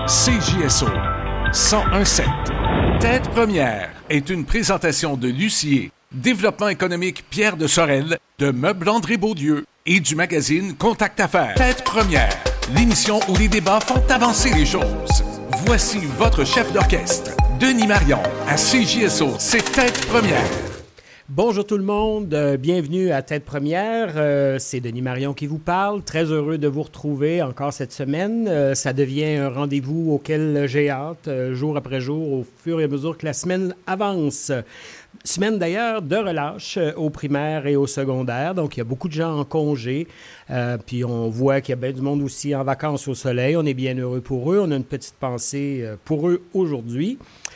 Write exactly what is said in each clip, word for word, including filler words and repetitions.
C J S O cent un sept. Tête première est une présentation de Lucier, Développement économique Pierre de Sorel, de Meubles André Beaulieu et du magazine Contact Affaires. Tête première, l'émission où les débats font avancer les choses. Voici votre chef d'orchestre, Denis Marion, à C J S O. C'est Tête première. Bonjour tout le monde, euh, bienvenue à Tête Première. Euh, c'est Denis Marion qui vous parle. Très heureux de vous retrouver encore cette semaine. Euh, ça devient un rendez-vous auquel j'ai hâte, euh, jour après jour, au fur et à mesure que la semaine avance. Semaine d'ailleurs de relâche euh, aux primaires et aux secondaires. Donc, il y a beaucoup de gens en congé. Euh, puis, on voit qu'il y a bien du monde aussi en vacances au soleil. On est bien heureux pour eux. On a une petite pensée euh, pour eux aujourd'hui.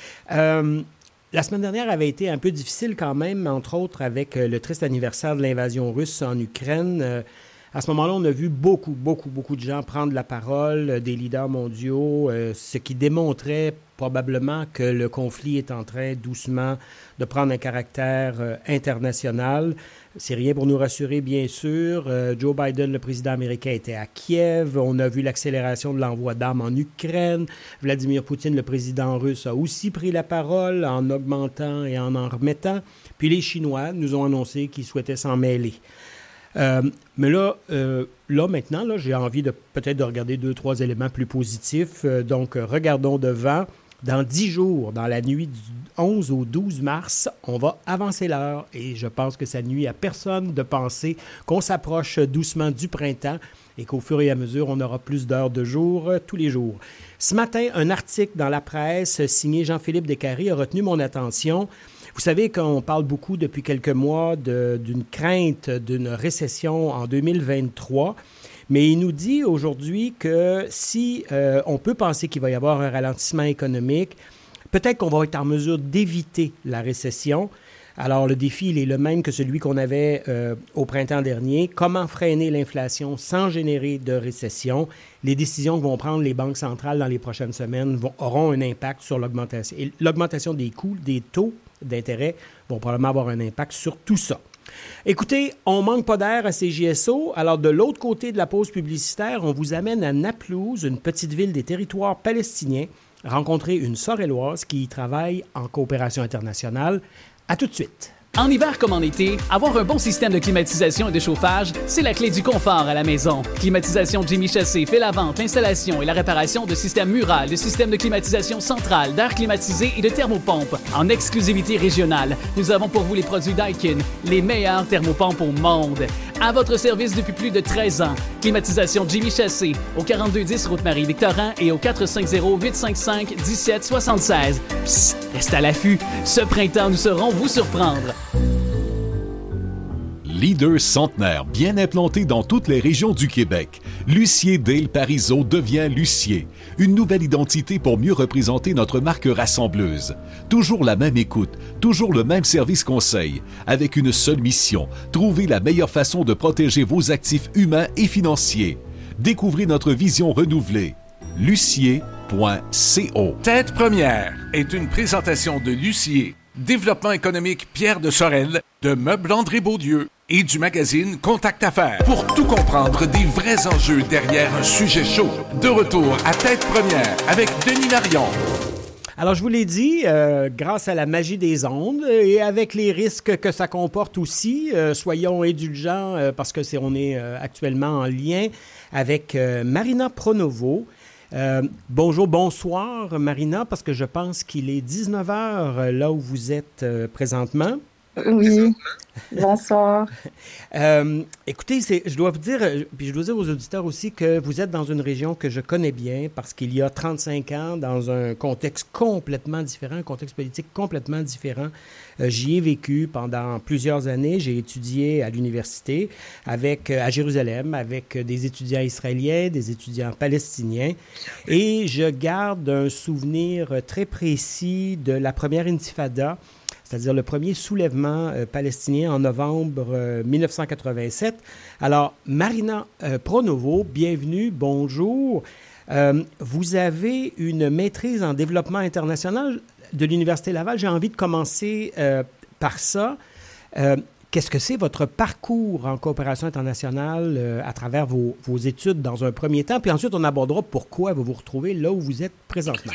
Euh, La semaine dernière avait été un peu difficile quand même, entre autres avec le triste anniversaire de l'invasion russe en Ukraine. À ce moment-là, on a vu beaucoup, beaucoup, beaucoup de gens prendre la parole, des leaders mondiaux, ce qui démontrait probablement que le conflit est en train doucement de prendre un caractère international. C'est rien pour nous rassurer, bien sûr. Euh, Joe Biden, le président américain, était à Kiev. On a vu l'accélération de l'envoi d'armes en Ukraine. Vladimir Poutine, le président russe, a aussi pris la parole en augmentant et en en remettant. Puis les Chinois nous ont annoncé qu'ils souhaitaient s'en mêler. Euh, mais là, euh, là maintenant, là, j'ai envie de peut-être de regarder deux, trois éléments plus positifs. Euh, donc, euh, regardons devant. Dans dix jours, dans la nuit du onze au douze mars, on va avancer l'heure et je pense que ça nuit à personne de penser qu'on s'approche doucement du printemps et qu'au fur et à mesure, on aura plus d'heures de jour euh, tous les jours. Ce matin, un article dans la presse signé Jean-Philippe Descaries a retenu mon attention. Vous savez qu'on parle beaucoup depuis quelques mois de, d'une crainte d'une récession en deux mille vingt-trois. Mais il nous dit aujourd'hui que si euh, on peut penser qu'il va y avoir un ralentissement économique, peut-être qu'on va être en mesure d'éviter la récession. Alors, le défi, il est le même que celui qu'on avait euh, au printemps dernier. Comment freiner l'inflation sans générer de récession? Les décisions que vont prendre les banques centrales dans les prochaines semaines vont, auront un impact sur l'augmentation. Et l'augmentation des coûts, des taux d'intérêt vont probablement avoir un impact sur tout ça. Écoutez, on manque pas d'air à C J S O. Alors, de l'autre côté de la pause publicitaire, on vous amène à Naplouse, une petite ville des territoires palestiniens, rencontrer une Sorelloise qui y travaille en coopération internationale. À tout de suite. En hiver comme en été, avoir un bon système de climatisation et de chauffage, c'est la clé du confort à la maison. Climatisation Jimmy Chassis fait la vente, l'installation et la réparation de systèmes murales, de systèmes de climatisation centrale, d'air climatisé et de thermopompes. En exclusivité régionale, nous avons pour vous les produits Daikin, les meilleurs thermopompes au monde. À votre service depuis plus de treize ans. Climatisation Jimmy Chassis, au quarante-deux dix route Marie-Victorin et au quatre cinq zéro, huit cinq cinq, un sept sept six. Psst, reste à l'affût. Ce printemps, nous saurons vous surprendre. Leader centenaire bien implanté dans toutes les régions du Québec, Lucier Dale Parizeau devient Lucier. Une nouvelle identité pour mieux représenter notre marque rassembleuse. Toujours la même écoute, toujours le même service conseil, avec une seule mission, trouver la meilleure façon de protéger vos actifs humains et financiers. Découvrez notre vision renouvelée. lucier point co. Tête première est une présentation de Lucier, Développement économique Pierre de Sorel, de Meubles André Beaulieu et du magazine Contact Affaires. Pour tout comprendre des vrais enjeux derrière un sujet chaud. De retour à Tête première avec Denis Marion. Alors, je vous l'ai dit, euh, grâce à la magie des ondes et avec les risques que ça comporte aussi, euh, soyons indulgents euh, parce que c'est on est euh, actuellement en lien avec euh, Marina Pronovo. Euh, bonjour, bonsoir Marina, parce que je pense qu'il est dix-neuf heures là où vous êtes euh, présentement. Oui, bonsoir. euh, écoutez, c'est, je dois vous dire, puis je dois dire aux auditeurs aussi que vous êtes dans une région que je connais bien parce qu'il y a trente-cinq ans, dans un contexte complètement différent, un contexte politique complètement différent, euh, j'y ai vécu pendant plusieurs années. J'ai étudié à l'université avec, à Jérusalem avec des étudiants israéliens, des étudiants palestiniens et je garde un souvenir très précis de la première intifada, c'est-à-dire le premier soulèvement euh, palestinien en novembre euh, dix-neuf cent quatre-vingt-sept. Alors, Marina euh, Pronovo, bienvenue, bonjour. Euh, vous avez une maîtrise en développement international de l'Université Laval. J'ai envie de commencer euh, par ça. Euh, qu'est-ce que c'est votre parcours en coopération internationale euh, à travers vos, vos études dans un premier temps, puis ensuite on abordera pourquoi vous vous retrouvez là où vous êtes présentement.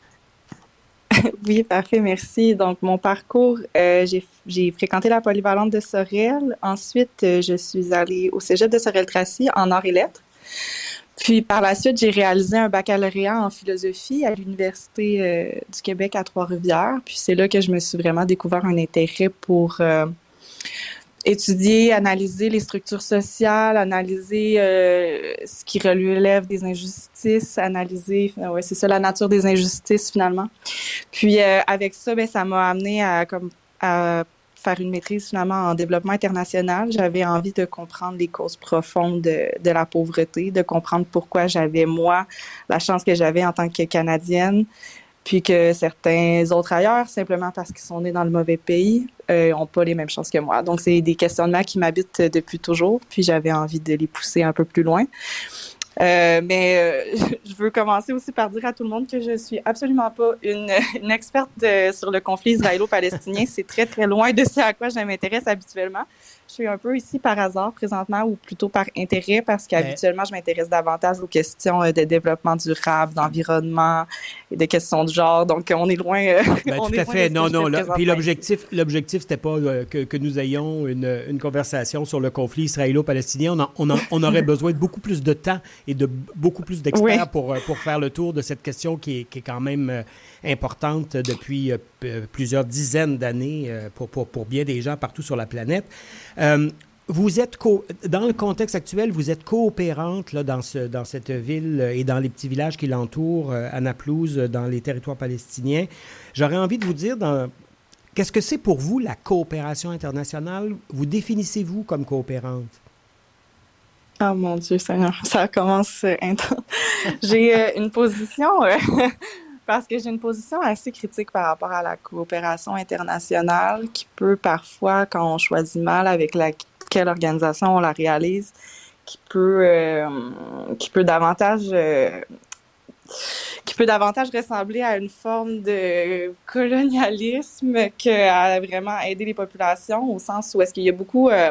Oui, parfait, merci. Donc, mon parcours, euh, j'ai, j'ai fréquenté la polyvalente de Sorel. Ensuite, euh, je suis allée au cégep de Sorel-Tracy en arts et lettres. Puis, par la suite, j'ai réalisé un baccalauréat en philosophie à l'Université euh, du Québec à Trois-Rivières. Puis, c'est là que je me suis vraiment découvert un intérêt pour euh, étudier, analyser les structures sociales, analyser euh, ce qui relève des injustices, analyser, ouais, c'est ça, la nature des injustices finalement. Puis euh, avec ça, ben ça m'a amené à comme à faire une maîtrise finalement en développement international. J'avais envie de comprendre les causes profondes de, de la pauvreté, de comprendre pourquoi j'avais moi la chance que j'avais en tant que Canadienne, puis que certains autres ailleurs, simplement parce qu'ils sont nés dans le mauvais pays, euh, ont pas les mêmes chances que moi. Donc, c'est des questionnements qui m'habitent depuis toujours, puis j'avais envie de les pousser un peu plus loin. Euh, mais euh, je veux commencer aussi par dire à tout le monde que je suis absolument pas une, une experte de, sur le conflit israélo-palestinien. C'est très, très loin de ce à quoi je m'intéresse habituellement. Je suis un peu ici par hasard présentement, ou plutôt par intérêt, parce qu'habituellement, je m'intéresse davantage aux questions de développement durable, d'environnement et de questions de genre. Donc, on est loin. Euh, ben, on tout est à loin fait. de Non, non. Là, puis l'objectif, ici. l'objectif, c'était pas euh, que, que nous ayons une, une conversation sur le conflit israélo-palestinien. On, en, on, en, on aurait besoin de beaucoup plus de temps et de beaucoup plus d'experts oui. pour, pour faire le tour de cette question qui est, qui est quand même euh, importante depuis euh, p- plusieurs dizaines d'années euh, pour, pour, pour bien des gens partout sur la planète. Euh, vous êtes, co- dans le contexte actuel, vous êtes coopérante là, dans, ce, dans cette ville et dans les petits villages qui l'entourent, euh, à Naplouse, dans les territoires palestiniens. J'aurais envie de vous dire, dans, qu'est-ce que c'est pour vous la coopération internationale? Vous définissez-vous comme coopérante? Oh mon Dieu Seigneur, ça commence euh, intense. J'ai euh, une position... Euh, Parce que j'ai une position assez critique par rapport à la coopération internationale qui peut parfois, quand on choisit mal avec laquelle organisation on la réalise, qui peut, euh, qui peut davantage, euh, qui peut davantage ressembler à une forme de colonialisme qu'à vraiment aider les populations, au sens où est-ce qu'il y a beaucoup... Euh,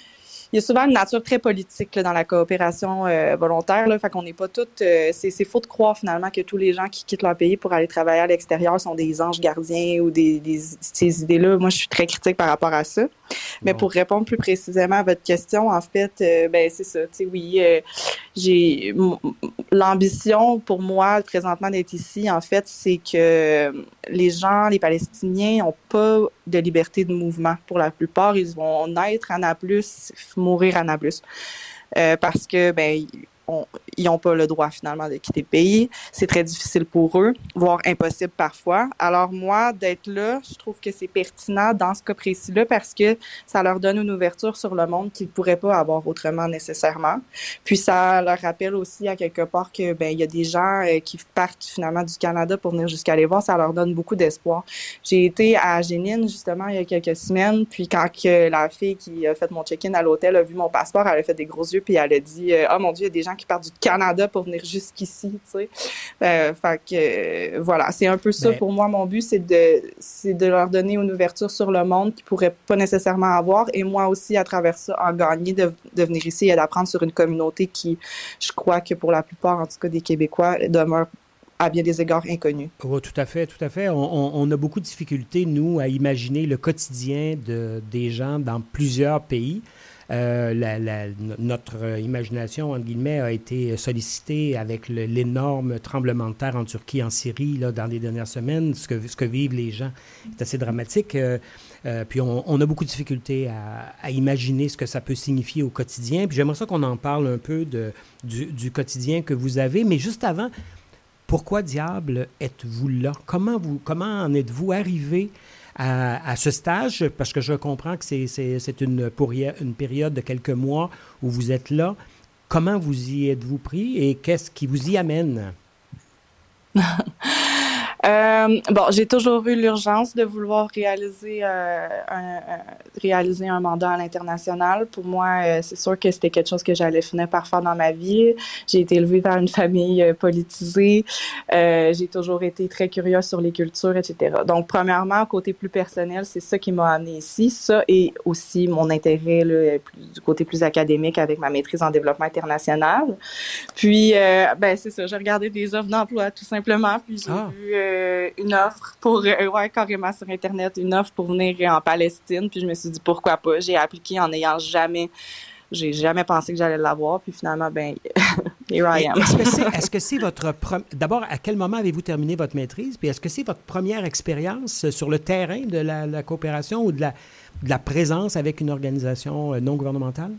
Il y a souvent une nature très politique là, dans la coopération euh, volontaire. Là, fait qu'on n'est pas toutes... Euh, c'est, c'est faux de croire finalement que tous les gens qui quittent leur pays pour aller travailler à l'extérieur sont des anges gardiens ou des, des ces idées-là. Moi, je suis très critique par rapport à ça. Bon. Mais pour répondre plus précisément à votre question, en fait, euh, ben c'est ça. Tu sais, oui, euh, j'ai m- l'ambition pour moi présentement d'être ici. En fait, c'est que les gens, les Palestiniens, n'ont pas de liberté de mouvement. Pour la plupart, ils vont naître à Nablus, mourir à Nablus, euh, parce que ben on, ils n'ont pas le droit finalement de quitter le pays. C'est très difficile pour eux, voire impossible parfois. Alors moi, d'être là, je trouve que c'est pertinent dans ce cas précis-là parce que ça leur donne une ouverture sur le monde qu'ils ne pourraient pas avoir autrement nécessairement. Puis ça leur rappelle aussi à quelque part que ben il y a des gens euh, qui partent finalement du Canada pour venir jusqu'à les voir. Ça leur donne beaucoup d'espoir. J'ai été à Génine justement il y a quelques semaines, puis quand que la fille qui a fait mon check-in à l'hôtel a vu mon passeport, elle a fait des gros yeux puis elle a dit euh, « Oh mon Dieu, il y a des gens qui partent du Canada pour venir jusqu'ici, tu sais. Euh, fait que, euh, voilà, c'est un peu ça. Ben, pour moi, mon but, c'est de, c'est de leur donner une ouverture sur le monde qu'ils pourraient pas nécessairement avoir. Et moi aussi, à travers ça, en gagner de, de venir ici et d'apprendre sur une communauté qui, je crois que pour la plupart, en tout cas des Québécois, demeure à bien des égards inconnus. Oh, tout à fait, tout à fait. On, on, on a beaucoup de difficultés, nous, à imaginer le quotidien de, des gens dans plusieurs pays. Euh, la, la, notre imagination, entre guillemets, a été sollicitée avec le, l'énorme tremblement de terre en Turquie, en Syrie, là, dans les dernières semaines. Ce que, ce que vivent les gens est assez dramatique. Euh, euh, puis on, on a beaucoup de difficultés à, à imaginer ce que ça peut signifier au quotidien. Puis j'aimerais ça qu'on en parle un peu de, du, du quotidien que vous avez. Mais juste avant, pourquoi diable êtes-vous là? Comment, vous, comment en êtes-vous arrivé À, à ce stage, parce que je comprends que c'est, c'est, c'est une, une période de quelques mois où vous êtes là. Comment vous y êtes-vous pris et qu'est-ce qui vous y amène? euh, Euh, bon, j'ai toujours eu l'urgence de vouloir réaliser, euh, un, un, réaliser un mandat à l'international. Pour moi, euh, c'est sûr que c'était quelque chose que j'allais finir par faire dans ma vie. J'ai été élevée dans une famille euh, politisée. Euh, j'ai toujours été très curieuse sur les cultures, et cetera. Donc, premièrement, côté plus personnel, c'est ça qui m'a amenée ici. Ça et aussi mon intérêt là, plus, du côté plus académique avec ma maîtrise en développement international. Puis, euh, ben c'est ça, j'ai regardé des offres d'emploi tout simplement, puis j'ai ah. vu euh, une offre pour, euh, ouais, carrément sur Internet, une offre pour venir en Palestine, puis je me suis dit pourquoi pas. J'ai appliqué en n'ayant jamais, j'ai jamais pensé que j'allais l'avoir, puis finalement, ben, here I am. Est-ce que c'est, est-ce que c'est votre, pre... d'abord, à quel moment avez-vous terminé votre maîtrise, puis est-ce que c'est votre première expérience sur le terrain de la, la coopération ou de la, de la présence avec une organisation non gouvernementale?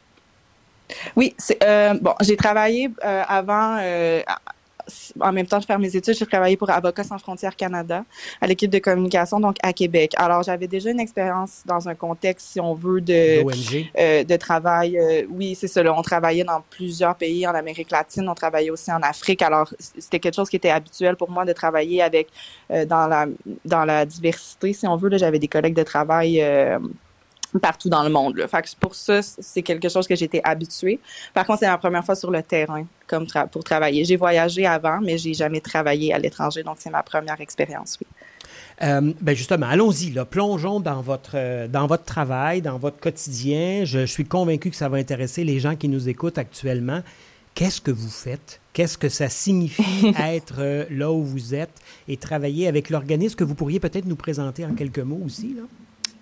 Oui, c'est, euh, bon, j'ai travaillé euh, avant, euh, en même temps de faire mes études, j'ai travaillé pour Avocats sans frontières Canada, à l'équipe de communication, donc à Québec. Alors, j'avais déjà une expérience dans un contexte, si on veut, de, euh, de travail. Euh, oui, c'est ça, là, on travaillait dans plusieurs pays en Amérique latine, on travaillait aussi en Afrique. Alors, c'était quelque chose qui était habituel pour moi de travailler avec, euh, dans la, dans la diversité, si on veut. Là, j'avais des collègues de travail, euh, partout dans le monde. Là. Fait que pour ça, c'est quelque chose que j'étais habituée. Par contre, c'est ma première fois sur le terrain comme tra- pour travailler. J'ai voyagé avant, mais j'ai jamais travaillé à l'étranger, donc c'est ma première expérience, oui. Euh, ben justement, allons-y, là, plongeons dans votre, euh, dans votre travail, dans votre quotidien. Je, je suis convaincu que ça va intéresser les gens qui nous écoutent actuellement. Qu'est-ce que vous faites? Qu'est-ce que ça signifie être euh, là où vous êtes et travailler avec l'organisme que vous pourriez peut-être nous présenter en quelques mots aussi, là?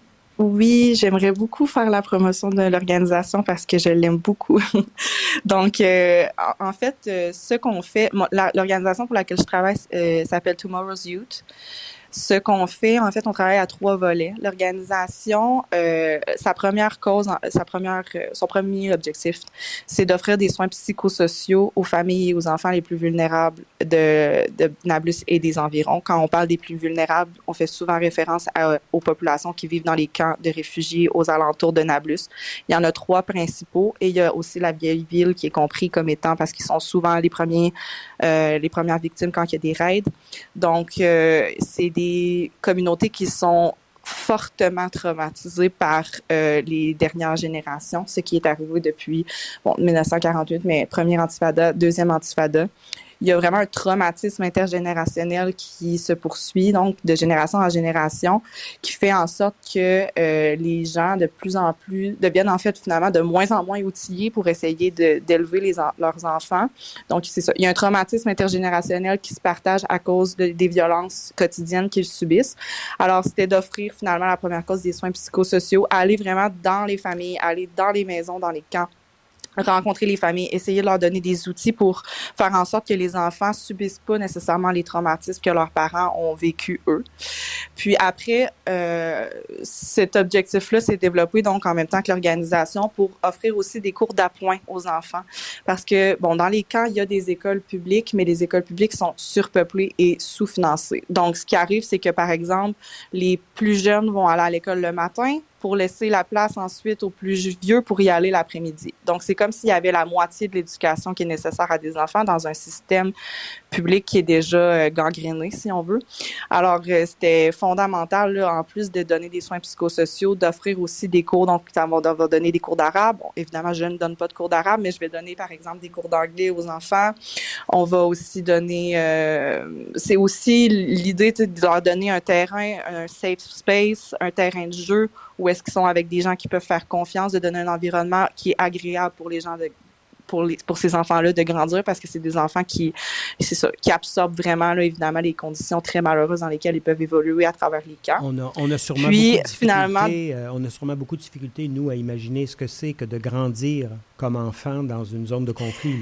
Oui, j'aimerais beaucoup faire la promotion de l'organisation parce que je l'aime beaucoup. Donc, euh, en fait, euh, ce qu'on fait, la, l'organisation pour laquelle je travaille euh, s'appelle Tomorrow's Youth. Ce qu'on fait, en fait, on travaille à trois volets. L'organisation, euh, sa première cause, sa première, son premier objectif, c'est d'offrir des soins psychosociaux aux familles et aux enfants les plus vulnérables de, de Nablus et des environs. Quand on parle des plus vulnérables, on fait souvent référence à, aux populations qui vivent dans les camps de réfugiés aux alentours de Nablus. Il y en a trois principaux et il y a aussi la vieille ville qui est compris comme étant parce qu'ils sont souvent les premiers, euh, les premières victimes quand il y a des raids. Donc, euh, c'est des communautés qui sont fortement traumatisées par euh, les dernières générations, ce qui est arrivé depuis bon, dix-neuf cent quarante-huit, mais première intifada, deuxième intifada. Il y a vraiment un traumatisme intergénérationnel qui se poursuit, donc de génération en génération, qui fait en sorte que euh, les gens de plus en plus deviennent en fait finalement de moins en moins outillés pour essayer de, d'élever les en, leurs enfants. Donc c'est ça. Il y a un traumatisme intergénérationnel qui se partage à cause de, des violences quotidiennes qu'ils subissent. Alors c'était d'offrir finalement la première cause des soins psychosociaux, aller vraiment dans les familles, aller dans les maisons, dans les camps, rencontrer les familles, essayer de leur donner des outils pour faire en sorte que les enfants subissent pas nécessairement les traumatismes que leurs parents ont vécu eux. Puis après, euh, cet objectif-là s'est développé donc en même temps que l'organisation pour offrir aussi des cours d'appoint aux enfants. Parce que, bon, dans les camps, il y a des écoles publiques, mais les écoles publiques sont surpeuplées et sous-financées. Donc, ce qui arrive, c'est que, par exemple, les plus jeunes vont aller à l'école le matin, pour laisser la place ensuite aux plus vieux pour y aller l'après-midi. Donc, c'est comme s'il y avait la moitié de l'éducation qui est nécessaire à des enfants dans un système public qui est déjà euh, gangréné, si on veut. Alors, euh, c'était fondamental, là, en plus de donner des soins psychosociaux, d'offrir aussi des cours. Donc, on va donner des cours d'arabe. Bon, évidemment, je ne donne pas de cours d'arabe, mais je vais donner, par exemple, des cours d'anglais aux enfants. On va aussi donner... Euh, c'est aussi l'idée de leur donner un terrain, un safe space, un terrain de jeu où est-ce qu'ils sont avec des gens qui peuvent faire confiance, de donner un environnement qui est agréable pour les gens, de, pour, les, pour ces enfants-là de grandir, parce que c'est des enfants qui, c'est ça, qui absorbent vraiment, là, évidemment, les conditions très malheureuses dans lesquelles ils peuvent évoluer à travers les camps. On a, on a sûrement Puis, beaucoup de finalement, euh, on a sûrement beaucoup de difficultés, nous, à imaginer ce que c'est que de grandir comme enfant dans une zone de conflit, là.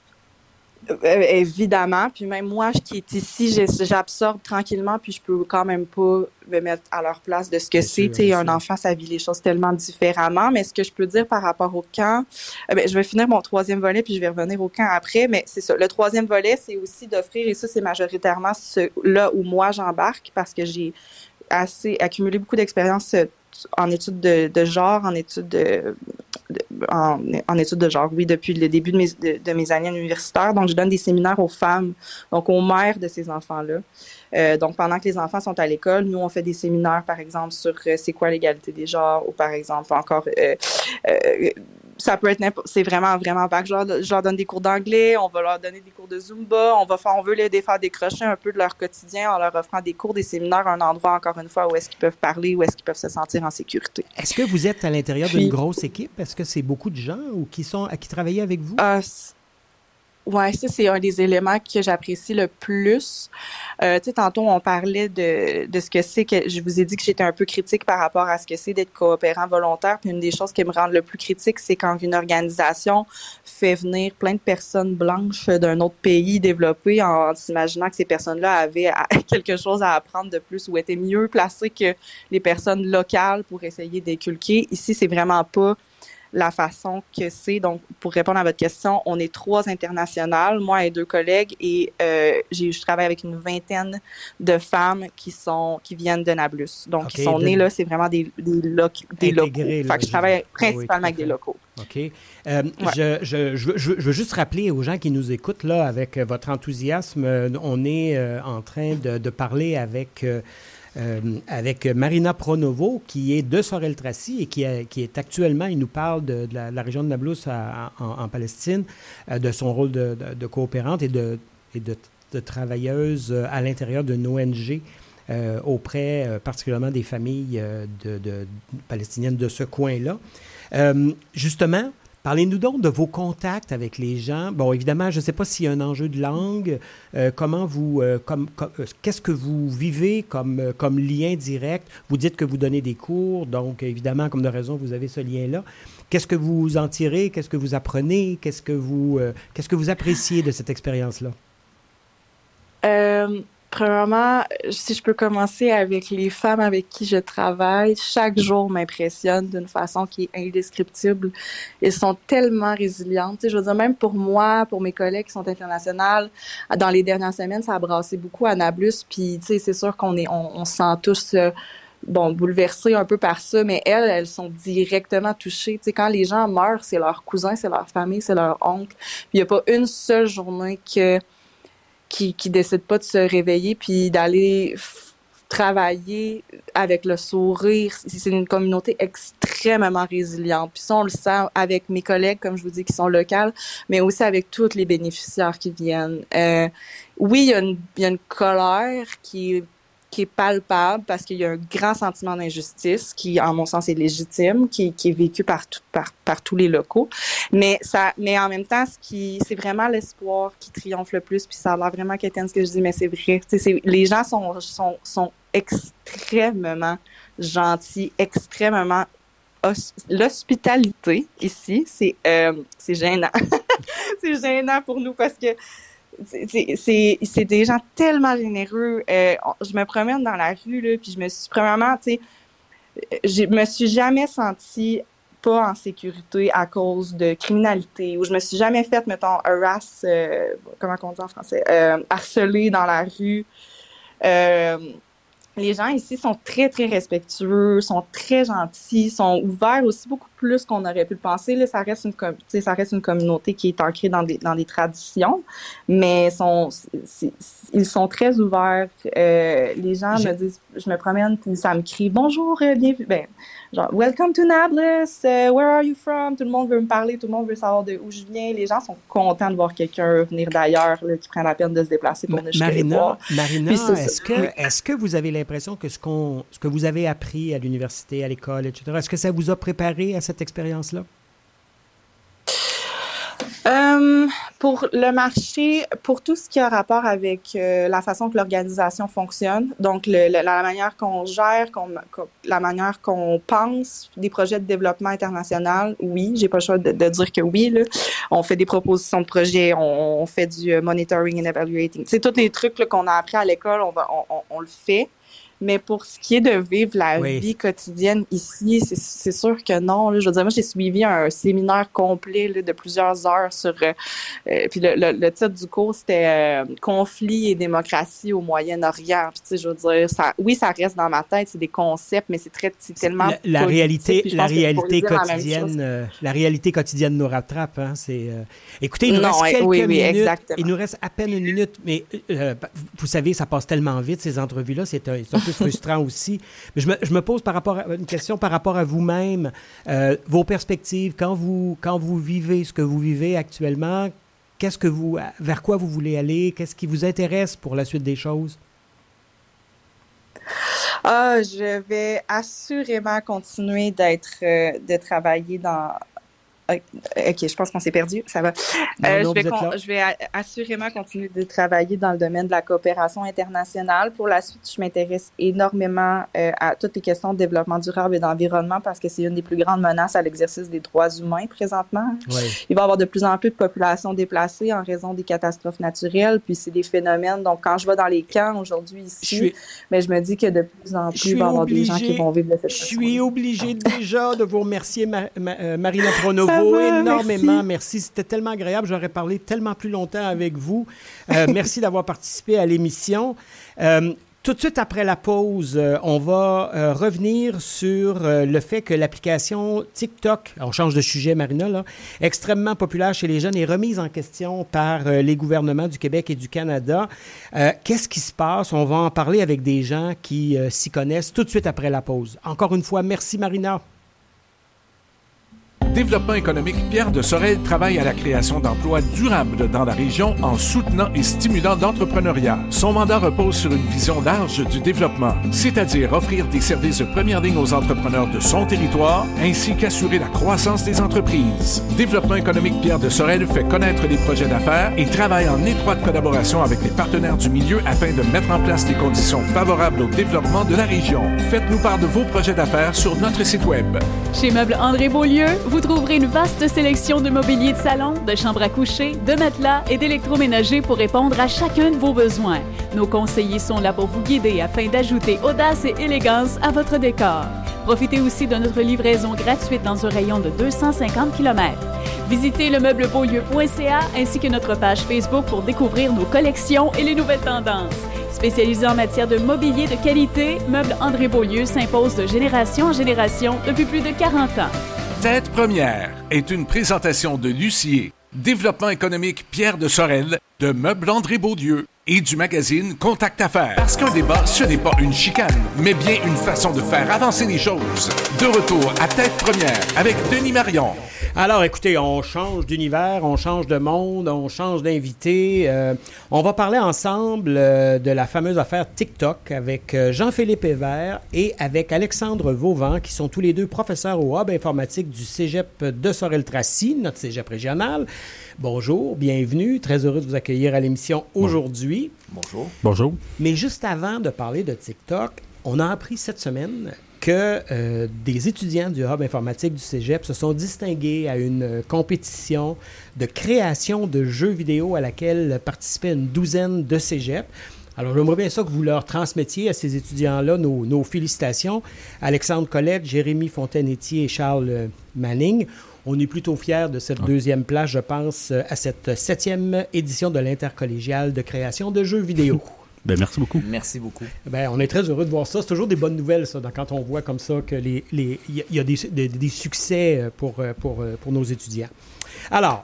Euh, évidemment, puis même moi qui est ici, j'absorbe tranquillement, puis je peux quand même pas me mettre à leur place de ce que bien c'est. Tu sais, un enfant, ça vit les choses tellement différemment, mais ce que je peux dire par rapport au camp, euh, ben, je vais finir mon troisième volet, puis je vais revenir au camp après, mais c'est ça. Le troisième volet, c'est aussi d'offrir, et ça, c'est majoritairement ce, là où moi j'embarque, parce que j'ai assez accumulé beaucoup d'expérience en études de, de genre, en études de, en, en études de genre, oui, depuis le début de mes, de, de mes années universitaires. Donc, je donne des séminaires aux femmes, donc aux mères de ces enfants-là. Euh, donc, pendant que les enfants sont à l'école, nous, on fait des séminaires, par exemple, sur euh, c'est quoi l'égalité des genres, ou par exemple, encore... Euh, euh, ça peut être n'importe, c'est vraiment, vraiment vague. Je leur, je leur donne des cours d'anglais, on va leur donner des cours de Zumba, on va faire, on veut les faire décrocher un peu de leur quotidien en leur offrant des cours, des séminaires, un endroit, encore une fois, où est-ce qu'ils peuvent parler, où est-ce qu'ils peuvent se sentir en sécurité. Est-ce que vous êtes à l'intérieur Puis, d'une grosse équipe? Est-ce que c'est beaucoup de gens ou qui sont, qui travaillent avec vous? Euh, Ouais, ça, c'est un des éléments que j'apprécie le plus. Euh, tu sais, tantôt, on parlait de, de ce que c'est que, je vous ai dit que j'étais un peu critique par rapport à ce que c'est d'être coopérant volontaire. Puis une des choses qui me rend le plus critique, c'est quand une organisation fait venir plein de personnes blanches d'un autre pays développé en, en s'imaginant que ces personnes-là avaient à, quelque chose à apprendre de plus ou étaient mieux placées que les personnes locales pour essayer d'inculquer. Ici, c'est vraiment pas la façon que c'est. Donc, pour répondre à votre question, on est trois internationales, moi et deux collègues, et euh, j'ai, je travaille avec une vingtaine de femmes qui sont qui viennent de Nablus. Donc, okay, qui sont de... nées là, c'est vraiment des, des, loc, des locaux. Là, fait que je travaille je... principalement oui, avec des locaux. OK. Euh, ouais. je, je, je, veux, je veux juste rappeler aux gens qui nous écoutent, là, avec votre enthousiasme, on est euh, en train de, de parler avec... Euh, Euh, avec Marina Pronovo, qui est de Sorel-Tracy et qui, a, qui est actuellement, il nous parle de, de, la, de la région de Nablus à, en, en Palestine, euh, de son rôle de, de, de coopérante et, de, et de, de travailleuse à l'intérieur d'une O N G euh, auprès euh, particulièrement des familles euh, de, de, palestiniennes de ce coin-là. Euh, justement, parlez-nous donc de vos contacts avec les gens. Bon, évidemment, je ne sais pas s'il y a un enjeu de langue. Euh, comment vous, euh, comme, comme, euh, qu'est-ce que vous vivez comme, euh, comme lien direct? Vous dites que vous donnez des cours, donc évidemment, comme de raison, vous avez ce lien-là. Qu'est-ce que vous en tirez? Qu'est-ce que vous apprenez? Qu'est-ce que vous, euh, qu'est-ce que vous appréciez de cette expérience-là? Euh... Premièrement, si je peux commencer avec les femmes avec qui je travaille, chaque jour m'impressionne d'une façon qui est indescriptible. Elles sont tellement résilientes. Tu sais, je veux dire, même pour moi, pour mes collègues qui sont internationales, dans les dernières semaines, ça a brassé beaucoup à Nablus. Puis, tu sais, c'est sûr qu'on est, on, on se sent tous, euh, bon, bouleversés un peu par ça, mais elles, elles sont directement touchées. Tu sais, quand les gens meurent, c'est leur cousin, c'est leur famille, c'est leur oncle. Puis, il n'y a pas une seule journée que qui qui décident pas de se réveiller puis d'aller f- travailler avec le sourire. C'est une communauté extrêmement résiliente. Puis ça, on le sent avec mes collègues, comme je vous dis, qui sont locales, mais aussi avec tous les bénéficiaires qui viennent. Euh, oui, il y a une, il y a une colère qui est qui est palpable parce qu'il y a un grand sentiment d'injustice qui, en mon sens, est légitime, qui, qui est vécu par, tout, par, par tous les locaux. Mais ça, mais en même temps, ce qui, c'est vraiment l'espoir qui triomphe le plus. Puis ça a l'air vraiment quétaine ce que je dis, mais c'est vrai. Tu sais, c'est, les gens sont, sont, sont extrêmement gentils, extrêmement hos- l'hospitalité ici, c'est, euh, c'est gênant. C'est gênant pour nous parce que C'est, c'est, c'est des gens tellement généreux. Euh, je me promène dans la rue, là, puis je me suis, premièrement, tu sais, je me suis jamais sentie pas en sécurité à cause de criminalité, ou je me suis jamais faite, mettons, harass, euh, comment on dit en français, euh, harcelée dans la rue. Euh, les gens ici sont très, très respectueux, sont très gentils, sont ouverts aussi beaucoup plus qu'on aurait pu le penser. Là, ça reste une, com- ça reste une communauté qui est ancrée dans des, dans des traditions, mais sont, c'est, c'est, ils sont très ouverts. Euh, les gens J'ai... me disent, je me promène, puis ça me crie « Bonjour, bienvenue ». Ben, genre « Welcome to Nablus, uh, where are you from ?» Tout le monde veut me parler, tout le monde veut savoir de où je viens. Les gens sont contents de voir quelqu'un venir d'ailleurs, là, qui prend la peine de se déplacer pour venir jusqu'à les voir. Marina, est-ce que, est-ce que vous avez l'impression que ce, qu'on, ce que vous avez appris à l'université, à l'école, et cetera, est-ce que ça vous a préparé à cette expérience-là? Euh, pour le marché, pour tout ce qui a rapport avec euh, la façon que l'organisation fonctionne, donc le, le, la manière qu'on gère, qu'on, qu'on, la manière qu'on pense des projets de développement international, oui, j'ai pas le choix de, de dire que oui, là. On fait des propositions de projets, on, on fait du monitoring and evaluating. C'est tous les trucs là, qu'on a appris à l'école, on, va, on, on, on le fait. Mais pour ce qui est de vivre la oui. vie quotidienne ici, c'est, c'est sûr que non. Là. Je veux dire, moi, j'ai suivi un séminaire complet là, de plusieurs heures sur... Euh, euh, puis le, le, le titre du cours, c'était euh, « Conflits et démocratie au Moyen-Orient ». Puis tu sais, je veux dire, ça, oui, ça reste dans ma tête, c'est des concepts, mais c'est très, c'est tellement La, la réalité, la réalité quotidienne, la, euh, la réalité quotidienne nous rattrape. Hein, c'est, euh... Écoutez, il nous non, reste ouais, quelques oui, oui, minutes. exactement. Il nous reste à peine une minute, mais euh, vous savez, ça passe tellement vite, ces entrevues-là, c'est un, c'est un peu frustrant aussi. Mais je me, je me pose par rapport à, une question par rapport à vous-même, euh, vos perspectives, quand vous, quand vous vivez ce que vous vivez actuellement, qu'est-ce que vous, vers quoi vous voulez aller, qu'est-ce qui vous intéresse pour la suite des choses? Ah, je vais assurément continuer d'être, euh, de travailler dans... OK, je pense qu'on s'est perdu. Ça va. Non, euh, non, je, vais con- je vais assurément continuer de travailler dans le domaine de la coopération internationale. Pour la suite, je m'intéresse énormément euh, à toutes les questions de développement durable et d'environnement parce que c'est une des plus grandes menaces à l'exercice des droits humains présentement. Oui. Il va y avoir de plus en plus de populations déplacées en raison des catastrophes naturelles, puis c'est des phénomènes. Donc, quand je vais dans les camps aujourd'hui ici, je, suis... mais je me dis que de plus en plus, il va y avoir obligé, des gens qui vont vivre de cette façon. Je suis obligée déjà de vous remercier, Ma- Ma- euh, Marina Pronovo. Va, énormément, merci. merci. C'était tellement agréable. J'aurais parlé tellement plus longtemps avec vous. Euh, merci d'avoir participé à l'émission. Euh, tout de suite après la pause, euh, on va euh, revenir sur euh, le fait que l'application TikTok, on change de sujet, Marina, là, extrêmement populaire chez les jeunes, est remise en question par euh, les gouvernements du Québec et du Canada. Euh, qu'est-ce qui se passe? On va en parler avec des gens qui euh, s'y connaissent tout de suite après la pause. Encore une fois, merci, Marina. Développement économique Pierre de Sorel travaille à la création d'emplois durables dans la région en soutenant et stimulant l'entrepreneuriat. Son mandat repose sur une vision large du développement, c'est-à-dire offrir des services de première ligne aux entrepreneurs de son territoire, ainsi qu'assurer la croissance des entreprises. Développement économique Pierre de Sorel fait connaître les projets d'affaires et travaille en étroite collaboration avec les partenaires du milieu afin de mettre en place des conditions favorables au développement de la région. Faites-nous part de vos projets d'affaires sur notre site Web. Chez Meubles André Beaulieu, vous trouverez une vaste sélection de mobilier de salon, de chambres à coucher, de matelas et d'électroménager pour répondre à chacun de vos besoins. Nos conseillers sont là pour vous guider afin d'ajouter audace et élégance à votre décor. Profitez aussi de notre livraison gratuite dans un rayon de deux cent cinquante kilomètres. Visitez le meuble beaulieu point c a ainsi que notre page Facebook pour découvrir nos collections et les nouvelles tendances. Spécialisé en matière de mobilier de qualité, Meubles André Beaulieu s'impose de génération en génération depuis plus de quarante ans. Tête première est une présentation de l'huissier, développement économique Pierre de Sorel, de Meubles André Beaulieu et du magazine Contact Affaires. Parce qu'un débat, ce n'est pas une chicane, mais bien une façon de faire avancer les choses. De retour à Tête première avec Denis Marion. Alors, écoutez, on change d'univers, on change de monde, on change d'invité. Euh, on va parler ensemble euh, de la fameuse affaire TikTok avec euh, Jean-Philippe Hébert et avec Alexandre Vauvant, qui sont tous les deux professeurs au Hub informatique du Cégep de Sorel-Tracy, notre Cégep régional. Bonjour, bienvenue. Très heureux de vous accueillir à l'émission aujourd'hui. Bonjour. Bonjour. Mais juste avant de parler de TikTok, on a appris cette semaine que euh, des étudiants du Hub informatique du Cégep se sont distingués à une euh, compétition de création de jeux vidéo à laquelle participaient une douzaine de cégeps. Alors, j'aimerais bien ça que vous leur transmettiez à ces étudiants-là nos, nos félicitations. Alexandre Collette, Jérémy Fontaine-Étier et Charles Manning. On est plutôt fiers de cette deuxième place, je pense, à cette septième édition de l'intercollégiale de création de jeux vidéo. Ben, merci beaucoup. Merci beaucoup. Ben, on est très heureux de voir ça. C'est toujours des bonnes nouvelles, ça, quand on voit comme ça que les, les, y, y a des, des, des succès pour, pour, pour nos étudiants. Alors,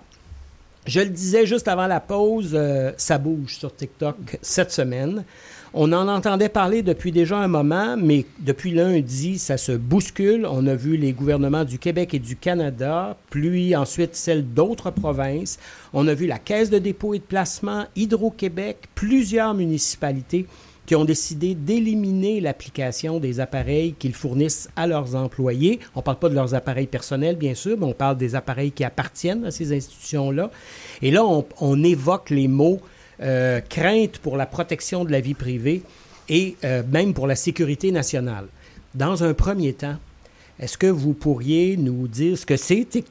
je le disais juste avant la pause, euh, ça bouge sur TikTok cette semaine. On en entendait parler depuis déjà un moment, mais depuis lundi, ça se bouscule. On a vu les gouvernements du Québec et du Canada, puis ensuite celles d'autres provinces. On a vu la Caisse de dépôt et de placement, Hydro-Québec, plusieurs municipalités qui ont décidé d'éliminer l'application des appareils qu'ils fournissent à leurs employés. On ne parle pas de leurs appareils personnels, bien sûr, mais on parle des appareils qui appartiennent à ces institutions-là. Et là, on, on évoque les mots Euh, crainte pour la protection de la vie privée et euh, même pour la sécurité nationale. Dans un premier temps, est-ce que vous pourriez nous dire ce que c'est TikTok,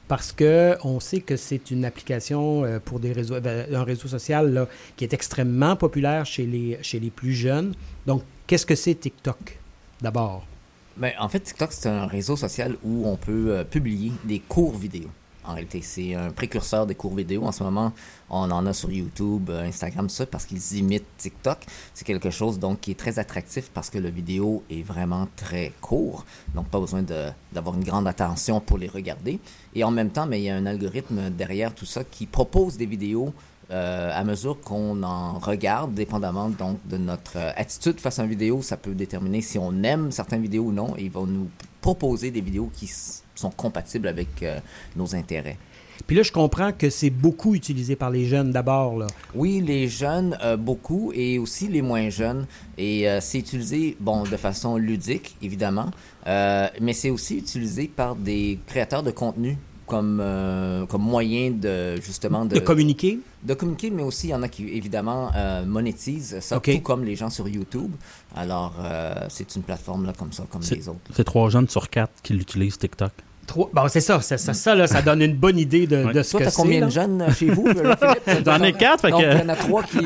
parce qu'on sait que c'est une application euh, pour des réseaux, ben, un réseau social là, qui est extrêmement populaire chez les, chez les plus jeunes. Donc, qu'est-ce que c'est TikTok, d'abord? Ben, en fait, TikTok, c'est un réseau social où on peut euh, publier des courts vidéo. En réalité, c'est un précurseur des courts vidéo. En ce moment, on en a sur YouTube, Instagram, tout ça, parce qu'ils imitent TikTok. C'est quelque chose donc qui est très attractif parce que le vidéo est vraiment très court. Donc, pas besoin de, d'avoir une grande attention pour les regarder. Et en même temps, mais il y a un algorithme derrière tout ça qui propose des vidéos euh, à mesure qu'on en regarde, dépendamment donc de notre euh, attitude face à une vidéo. Ça peut déterminer si on aime certaines vidéos ou non. Et il va nous proposer des vidéos qui sont compatibles avec euh, nos intérêts. Puis là, je comprends que c'est beaucoup utilisé par les jeunes d'abord, là. Oui, les jeunes, euh, beaucoup, et aussi les moins jeunes. Et euh, c'est utilisé, bon, de façon ludique, évidemment, euh, mais c'est aussi utilisé par des créateurs de contenu comme, euh, comme moyen de, justement... De, de communiquer? De communiquer, mais aussi, il y en a qui, évidemment, euh, monétisent ça, okay. tout comme les gens sur YouTube. Alors, euh, c'est une plateforme là, comme ça, comme c'est, les autres. C'est trois jeunes sur quatre qui l'utilisent, TikTok. Bon, c'est ça, ça, ça, ça, là, ça donne une bonne idée de, ouais. de ce Toi, que t'as c'est. Toi, t'as combien là? de jeunes chez vous, Philippe? J'en ai quatre, fait Donc, que... il y en a trois qui...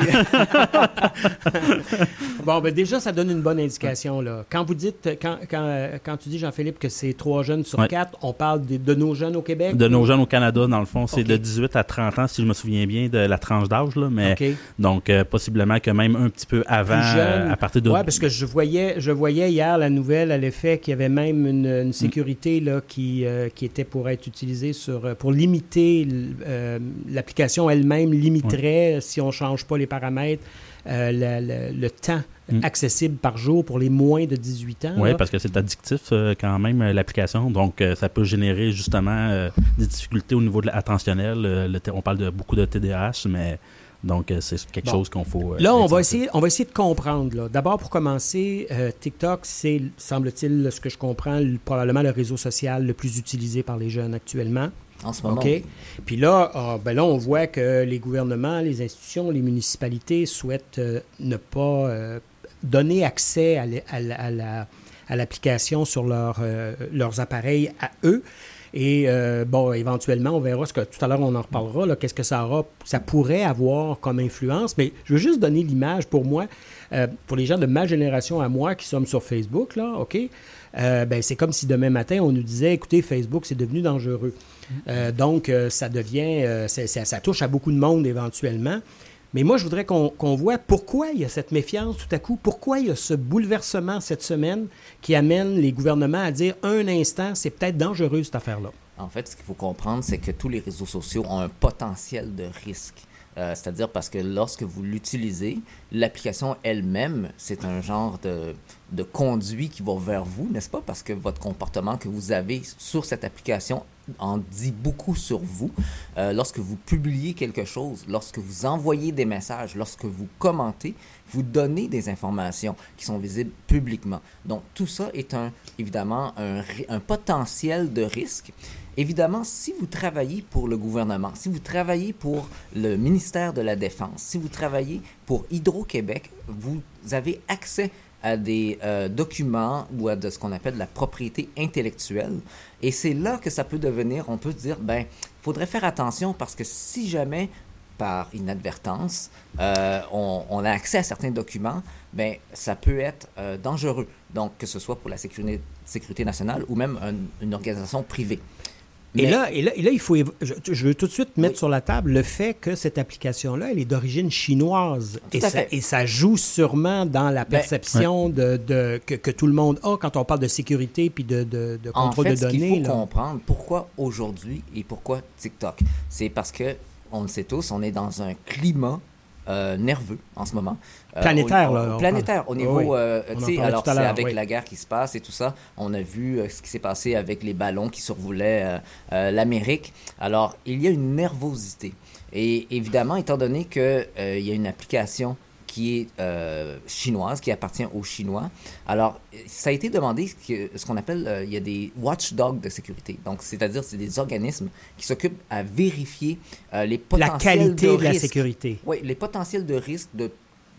Bon, ben déjà, ça donne une bonne indication, là. Quand vous dites, quand, quand, quand tu dis, Jean-Philippe, que c'est trois jeunes sur ouais. quatre, on parle de, de nos jeunes au Québec? De nos jeunes au Canada, dans le fond. C'est okay. de dix-huit à trente ans, si je me souviens bien, de la tranche d'âge, là. Mais okay. donc, euh, possiblement que même un petit peu avant, euh, à partir de... Oui, parce que je voyais, je voyais hier la nouvelle à l'effet qu'il y avait même une, une sécurité là, qui, euh, qui était pour être utilisée sur, pour limiter, euh, l'application elle-même limiterait, ouais. si on ne change pas les paramètres, euh, le, le, le temps mm. accessible par jour pour les moins de dix-huit ans. Oui, parce que c'est addictif euh, quand même, euh, l'application. Donc, euh, ça peut générer justement euh, des difficultés au niveau de l'attentionnel. Euh, le, on parle de beaucoup de T D A H, mais... Donc, euh, c'est quelque bon. chose qu'on faut... Euh, là, on va, essayer, on va essayer de comprendre. Là. D'abord, pour commencer, euh, TikTok, c'est, semble-t-il, ce que je comprends, le, probablement le réseau social le plus utilisé par les jeunes actuellement. En ce moment. OK. Puis là, euh, ben là, on voit que les gouvernements, les institutions, les municipalités souhaitent euh, ne pas euh, donner accès à, à, à, la, à l'application sur leur, euh, leurs appareils à eux. Et euh, bon, éventuellement, on verra ce que tout à l'heure, on en reparlera, là, qu'est-ce que ça aura, ça pourrait avoir comme influence. Mais je veux juste donner l'image pour moi, euh, pour les gens de ma génération à moi qui sommes sur Facebook, là, OK? Euh, ben, c'est comme si demain matin, on nous disait, écoutez, Facebook, c'est devenu dangereux. Euh, donc, euh, ça devient, euh, c'est, ça, ça touche à beaucoup de monde éventuellement. Mais moi, je voudrais qu'on, qu'on voit pourquoi il y a cette méfiance tout à coup, pourquoi il y a ce bouleversement cette semaine qui amène les gouvernements à dire un instant, c'est peut-être dangereux cette affaire-là. En fait, ce qu'il faut comprendre, c'est que tous les réseaux sociaux ont un potentiel de risque. Euh, c'est-à-dire parce que lorsque vous l'utilisez, l'application elle-même, c'est un genre de, de conduit qui va vers vous, n'est-ce pas? Parce que votre comportement que vous avez sur cette application en dit beaucoup sur vous. Euh, lorsque vous publiez quelque chose, lorsque vous envoyez des messages, lorsque vous commentez, vous donnez des informations qui sont visibles publiquement. Donc, tout ça est un, évidemment un, un potentiel de risque. Évidemment, si vous travaillez pour le gouvernement, si vous travaillez pour le ministère de la Défense, si vous travaillez pour Hydro-Québec, vous avez accès à des euh, documents ou à de ce qu'on appelle de la propriété intellectuelle. Et c'est là que ça peut devenir, on peut se dire, ben, il faudrait faire attention parce que si jamais, par inadvertance, euh, on, on a accès à certains documents, ben, ça peut être euh, dangereux. Donc, que ce soit pour la sécurité, sécurité nationale ou même un, une organisation privée. Et, Mais... là, et, là, et là, il faut, je, je veux tout de suite mettre oui. sur la table le fait que cette application-là, elle est d'origine chinoise. Tout et, à ça, fait. et ça joue sûrement dans la perception ben, ouais. de, de, que, que tout le monde a quand on parle de sécurité puis de, de, de contrôle en fait, de données. En fait, ce qu'il faut là. comprendre, pourquoi aujourd'hui et pourquoi TikTok, c'est parce que, on le sait tous, on est dans un climat Euh, nerveux en ce moment. Euh, planétaire, au, là. Au, planétaire, au niveau, oui. euh, tu sais, alors c'est avec oui. la guerre qui se passe et tout ça, on a vu euh, ce qui s'est passé avec les ballons qui survolaient euh, euh, l'Amérique. Alors, il y a une nervosité. Et évidemment, étant donné qu'il euh, y a une application qui est euh, chinoise, qui appartient aux Chinois. Alors, ça a été demandé que, ce qu'on appelle, euh, il y a des watchdogs de sécurité. Donc, c'est-à-dire, c'est des organismes qui s'occupent à vérifier euh, les potentiels la qualité de, de la risque. sécurité. Oui, les potentiels de risque de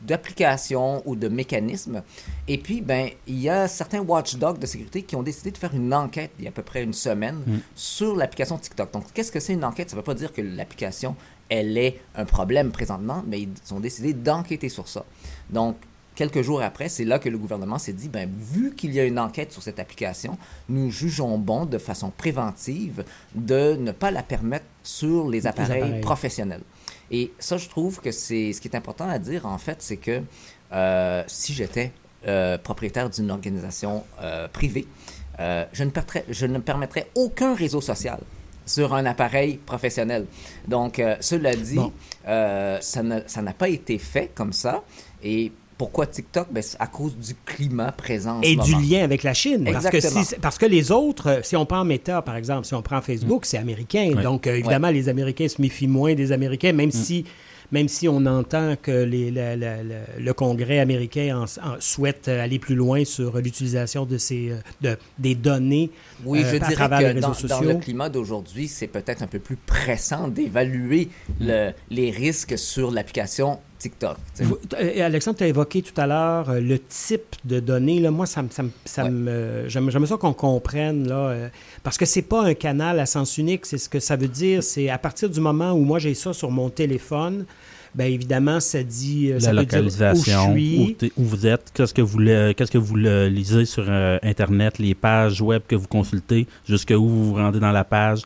d'applications ou de mécanismes. Et puis, ben, il y a certains watchdogs de sécurité qui ont décidé de faire une enquête il y a à peu près une semaine mm. sur l'application TikTok. Donc, qu'est-ce que c'est une enquête? Ça ne veut pas dire que l'application, elle est un problème présentement, mais ils ont décidé d'enquêter sur ça. Donc, quelques jours après, c'est là que le gouvernement s'est dit, ben, vu qu'il y a une enquête sur cette application, nous jugeons bon de façon préventive de ne pas la permettre sur les appareils, les appareils. professionnels. Et ça, je trouve que c'est ce qui est important à dire, en fait, c'est que euh, si j'étais euh, propriétaire d'une organisation euh, privée, euh, je, ne permettrais, je ne permettrais aucun réseau social sur un appareil professionnel. Donc, euh, cela dit, bon. euh, ça, n'a, ça n'a pas été fait comme ça. Et pourquoi TikTok? Ben, c'est à cause du climat présent en Et ce du moment. lien avec la Chine. Parce que, si, parce que les autres, si on prend Meta, par exemple, si on prend Facebook, mmh. c'est américain. Oui. Donc, euh, évidemment, ouais. les Américains se méfient moins des Américains, même mmh. si... Même si on entend que les, la, la, la, le Congrès américain en, en souhaite aller plus loin sur l'utilisation de ces, de, des données oui, euh, je à dirais travers que les réseaux dans, sociaux. Dans le climat d'aujourd'hui, c'est peut-être un peu plus pressant d'évaluer le, les risques sur l'application TikTok. Vous, Alexandre, tu as évoqué tout à l'heure euh, le type de données. Là, moi, ça, ça, ça ouais. me, j'aime, j'aime ça qu'on comprenne, là, euh, parce que c'est pas un canal à sens unique. C'est ce que ça veut dire. C'est à partir du moment où moi, j'ai ça sur mon téléphone, bien évidemment, ça dit... La ça localisation, veut dire où, je suis. Où, où vous êtes, qu'est-ce que vous, le, qu'est-ce que vous le lisez sur euh, Internet, les pages web que vous consultez, jusqu'où vous vous rendez dans la page,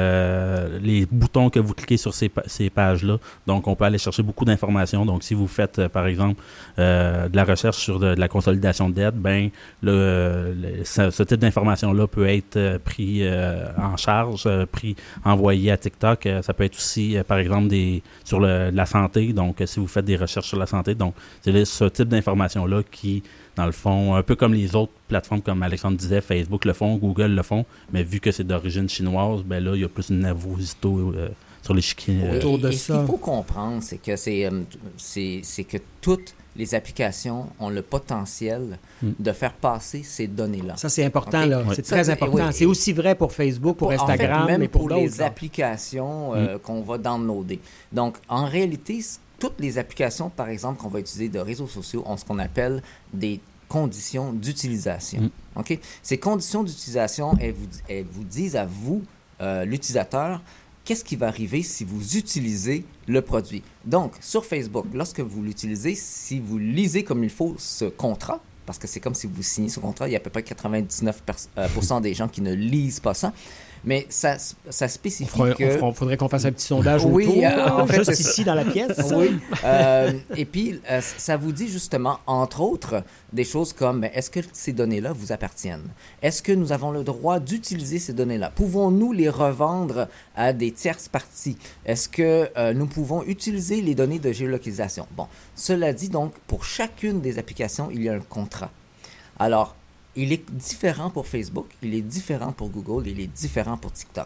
euh, les boutons que vous cliquez sur ces, ces pages-là. Donc, on peut aller chercher beaucoup d'informations. Donc, si vous faites, euh, par exemple, euh, de la recherche sur de, de la consolidation de dette, bien, le, le, ce, ce type d'information-là peut être euh, pris euh, en charge, euh, pris, envoyé à TikTok. Euh, ça peut être aussi, euh, par exemple, des sur le, la santé. Donc, si vous faites des recherches sur la santé, donc c'est ce type d'informations-là qui, dans le fond, un peu comme les autres plateformes, comme Alexandre disait, Facebook le font, Google le font, mais vu que c'est d'origine chinoise, ben là, il y a plus une nervosité euh, sur l'échiquier euh, autour de et, et ça. Ce qu'il faut comprendre, c'est que c'est, euh, c'est, c'est que toutes les applications ont le potentiel mm. de faire passer ces données-là. Ça, c'est important, okay? là. Oui. C'est ça, très important. Oui. C'est aussi vrai pour Facebook, pour, pour Instagram, en fait, même mais pour, pour d'autres. les applications euh, mm. qu'on va downloader. Donc, en réalité, toutes les applications, par exemple, qu'on va utiliser de réseaux sociaux ont ce qu'on appelle des conditions d'utilisation. Mm. Okay? Ces conditions d'utilisation, elles vous, elles vous disent à vous, euh, l'utilisateur, qu'est-ce qui va arriver si vous utilisez le produit. Donc, sur Facebook, lorsque vous l'utilisez, si vous lisez comme il faut ce contrat, parce que c'est comme si vous signez ce contrat, il y a à peu près quatre-vingt-dix-neuf pour cent des gens qui ne lisent pas ça. Mais ça, ça spécifie faudrait, que... Il faudrait qu'on fasse un petit sondage oui, autour, euh, en fait, juste ici dans la pièce. Oui. Euh, et puis, euh, ça vous dit justement, entre autres, des choses comme, est-ce que ces données-là vous appartiennent? Est-ce que nous avons le droit d'utiliser ces données-là? Pouvons-nous les revendre à des tierces parties? Est-ce que euh, nous pouvons utiliser les données de géolocalisation? Bon, cela dit donc, pour chacune des applications, il y a un contrat. Alors, il est différent pour Facebook, il est différent pour Google, il est différent pour TikTok.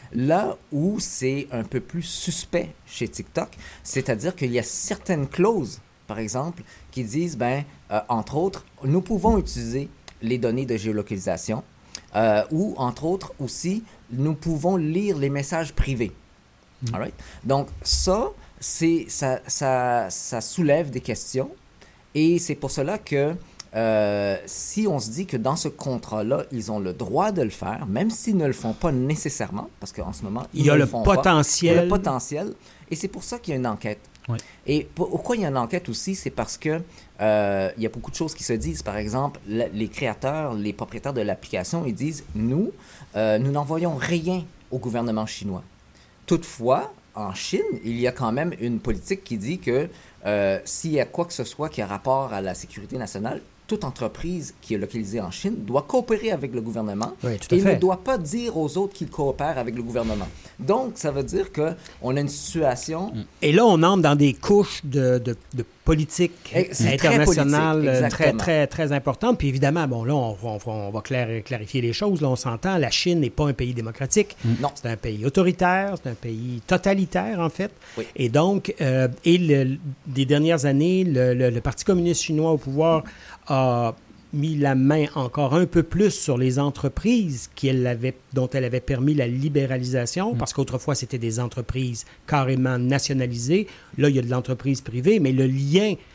Là où c'est un peu plus suspect chez TikTok, c'est-à-dire qu'il y a certaines clauses, par exemple, qui disent, ben, euh, entre autres, nous pouvons utiliser les données de géolocalisation euh, ou, entre autres, aussi, nous pouvons lire les messages privés. Mmh. All right? Donc, ça, c'est, ça, ça, ça soulève des questions et c'est pour cela que Euh, si on se dit que dans ce contrat-là, ils ont le droit de le faire, même s'ils ne le font pas nécessairement, parce qu'en ce moment, ils il y a ne le le font potentiel. pas. Il y a le potentiel. Et c'est pour ça qu'il y a une enquête. Oui. Et pourquoi il y a une enquête aussi, c'est parce que euh, il y a beaucoup de choses qui se disent. Par exemple, la, les créateurs, les propriétaires de l'application, ils disent, nous, euh, nous n'envoyons rien au gouvernement chinois. Toutefois, en Chine, il y a quand même une politique qui dit que euh, s'il y a quoi que ce soit qui a rapport à la sécurité nationale, toute entreprise qui est localisée en Chine doit coopérer avec le gouvernement oui, tout à et fait. ne doit pas dire aux autres qu'ils coopèrent avec le gouvernement. Donc, ça veut dire qu'on a une situation... Et là, on entre dans des couches de, de, de politique internationale très, très, très, très importantes. Puis évidemment, bon, là, on, on, on va clair, clarifier les choses. Là, on s'entend, la Chine n'est pas un pays démocratique. Non. C'est un pays autoritaire, c'est un pays totalitaire, en fait. Oui. Et donc, euh, et le, des dernières années, le, le, le Parti communiste chinois au pouvoir a mis la main encore un peu plus sur les entreprises qu'elle avait, dont elle avait permis la libéralisation, mmh. parce qu'autrefois, c'était des entreprises carrément nationalisées. Là, il y a de l'entreprise privée, mais le lien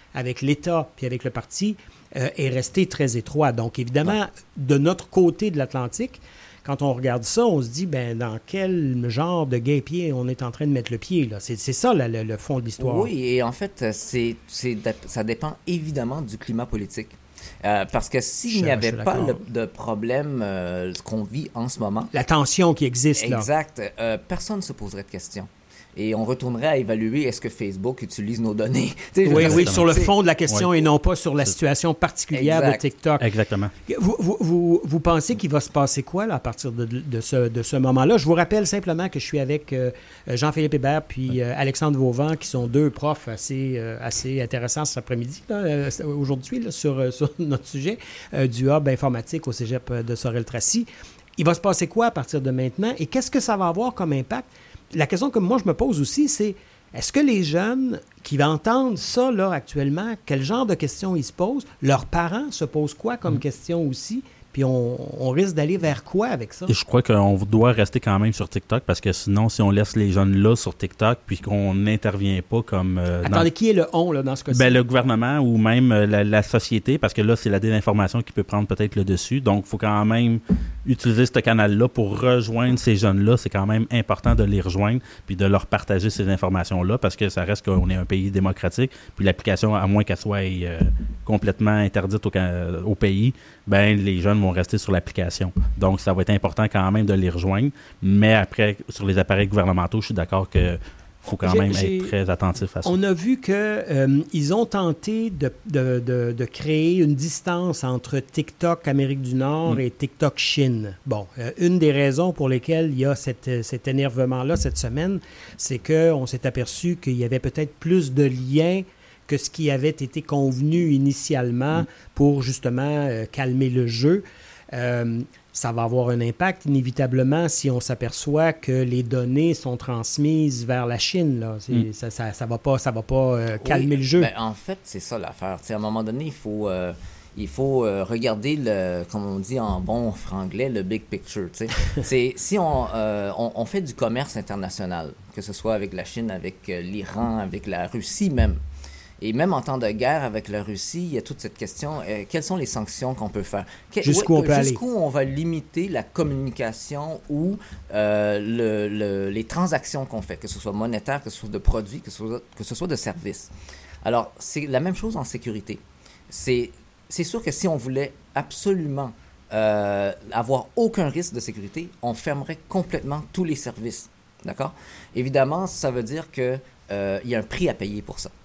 avec l'État puis avec le parti euh, est resté très étroit. Donc, évidemment, ouais. de notre côté de l'Atlantique, quand on regarde ça, on se dit, ben dans quel genre de guêpier on est en train de mettre le pied, là? C'est, c'est ça, là, le, le fond de l'histoire. Oui, et en fait, c'est, c'est, ça dépend évidemment du climat politique. Euh, parce que s'il n'y avait pas le, de problème euh, qu'on vit en ce moment... La tension qui existe, là. Exact. Euh, personne ne se poserait de questions. Et on retournerait à évaluer est-ce que Facebook utilise nos données. Oui, oui, sur le fond de la question oui. et non pas sur la situation particulière exact. de TikTok. Exactement. Vous, vous, vous, vous pensez qu'il va se passer quoi là, à partir de, de, ce, de ce moment-là? Je vous rappelle simplement que je suis avec euh, Jean-Philippe Hébert puis euh, Alexandre Vauvant, qui sont deux profs assez, euh, assez intéressants cet après-midi, là, euh, aujourd'hui, là, sur, euh, sur notre sujet euh, du hub informatique au cégep de Sorel-Tracy. Il va se passer quoi à partir de maintenant et qu'est-ce que ça va avoir comme impact? La question que moi, je me pose aussi, c'est est-ce que les jeunes qui entendent ça, là, actuellement, quel genre de questions ils se posent? Leurs parents se posent quoi comme mmh. question aussi? Puis on, on risque d'aller vers quoi avec ça? Et je crois qu'on doit rester quand même sur TikTok parce que sinon, si on laisse les jeunes là sur TikTok puis qu'on n'intervient pas comme... Euh, Attendez, dans... qui est le « on » là, dans ce cas-ci? Ben, le gouvernement ou même euh, la, la société parce que là, c'est la désinformation qui peut prendre peut-être le dessus. Donc, il faut quand même utiliser ce canal-là pour rejoindre ces jeunes-là. C'est quand même important de les rejoindre puis de leur partager ces informations-là parce que ça reste qu'on est un pays démocratique puis l'application, à moins qu'elle soit euh, complètement interdite au, au pays, ben les jeunes vont rester sur l'application. Donc, ça va être important quand même de les rejoindre. Mais après, sur les appareils gouvernementaux, je suis d'accord qu'il faut quand j'ai, même j'ai, être très attentif à ça. On a vu qu'ils euh, ont tenté de, de, de, de créer une distance entre TikTok Amérique du Nord mm. et TikTok Chine. Bon, euh, une des raisons pour lesquelles il y a cette, cet énervement-là cette semaine, c'est qu'on s'est aperçu qu'il y avait peut-être plus de liens que ce qui avait été convenu initialement mmh. pour justement euh, calmer le jeu. Euh, ça va avoir un impact inévitablement si on s'aperçoit que les données sont transmises vers la Chine. Là. Mmh. Ça, ça, ça va pas, ça va pas euh, calmer oui, le jeu. Ben, en fait, c'est ça l'affaire. T'sais, à un moment donné, il faut, euh, il faut euh, regarder, le, comme on dit en bon franglais, le big picture. C'est, si on, euh, on, on fait du commerce international, que ce soit avec la Chine, avec euh, l'Iran, avec la Russie même, et même en temps de guerre avec la Russie, il y a toute cette question, euh, quelles sont les sanctions qu'on peut faire? Que, jusqu'où on peut aller? Jusqu'où on va limiter la communication ou euh, le, le, les transactions qu'on fait, que ce soit monétaire, que ce soit de produits, que ce soit, que ce soit de services. Alors, c'est la même chose en sécurité. C'est, c'est sûr que si on voulait absolument euh, avoir aucun risque de sécurité, on fermerait complètement tous les services. D'accord? Évidemment, ça veut dire qu'il euh, y a un prix à payer pour ça.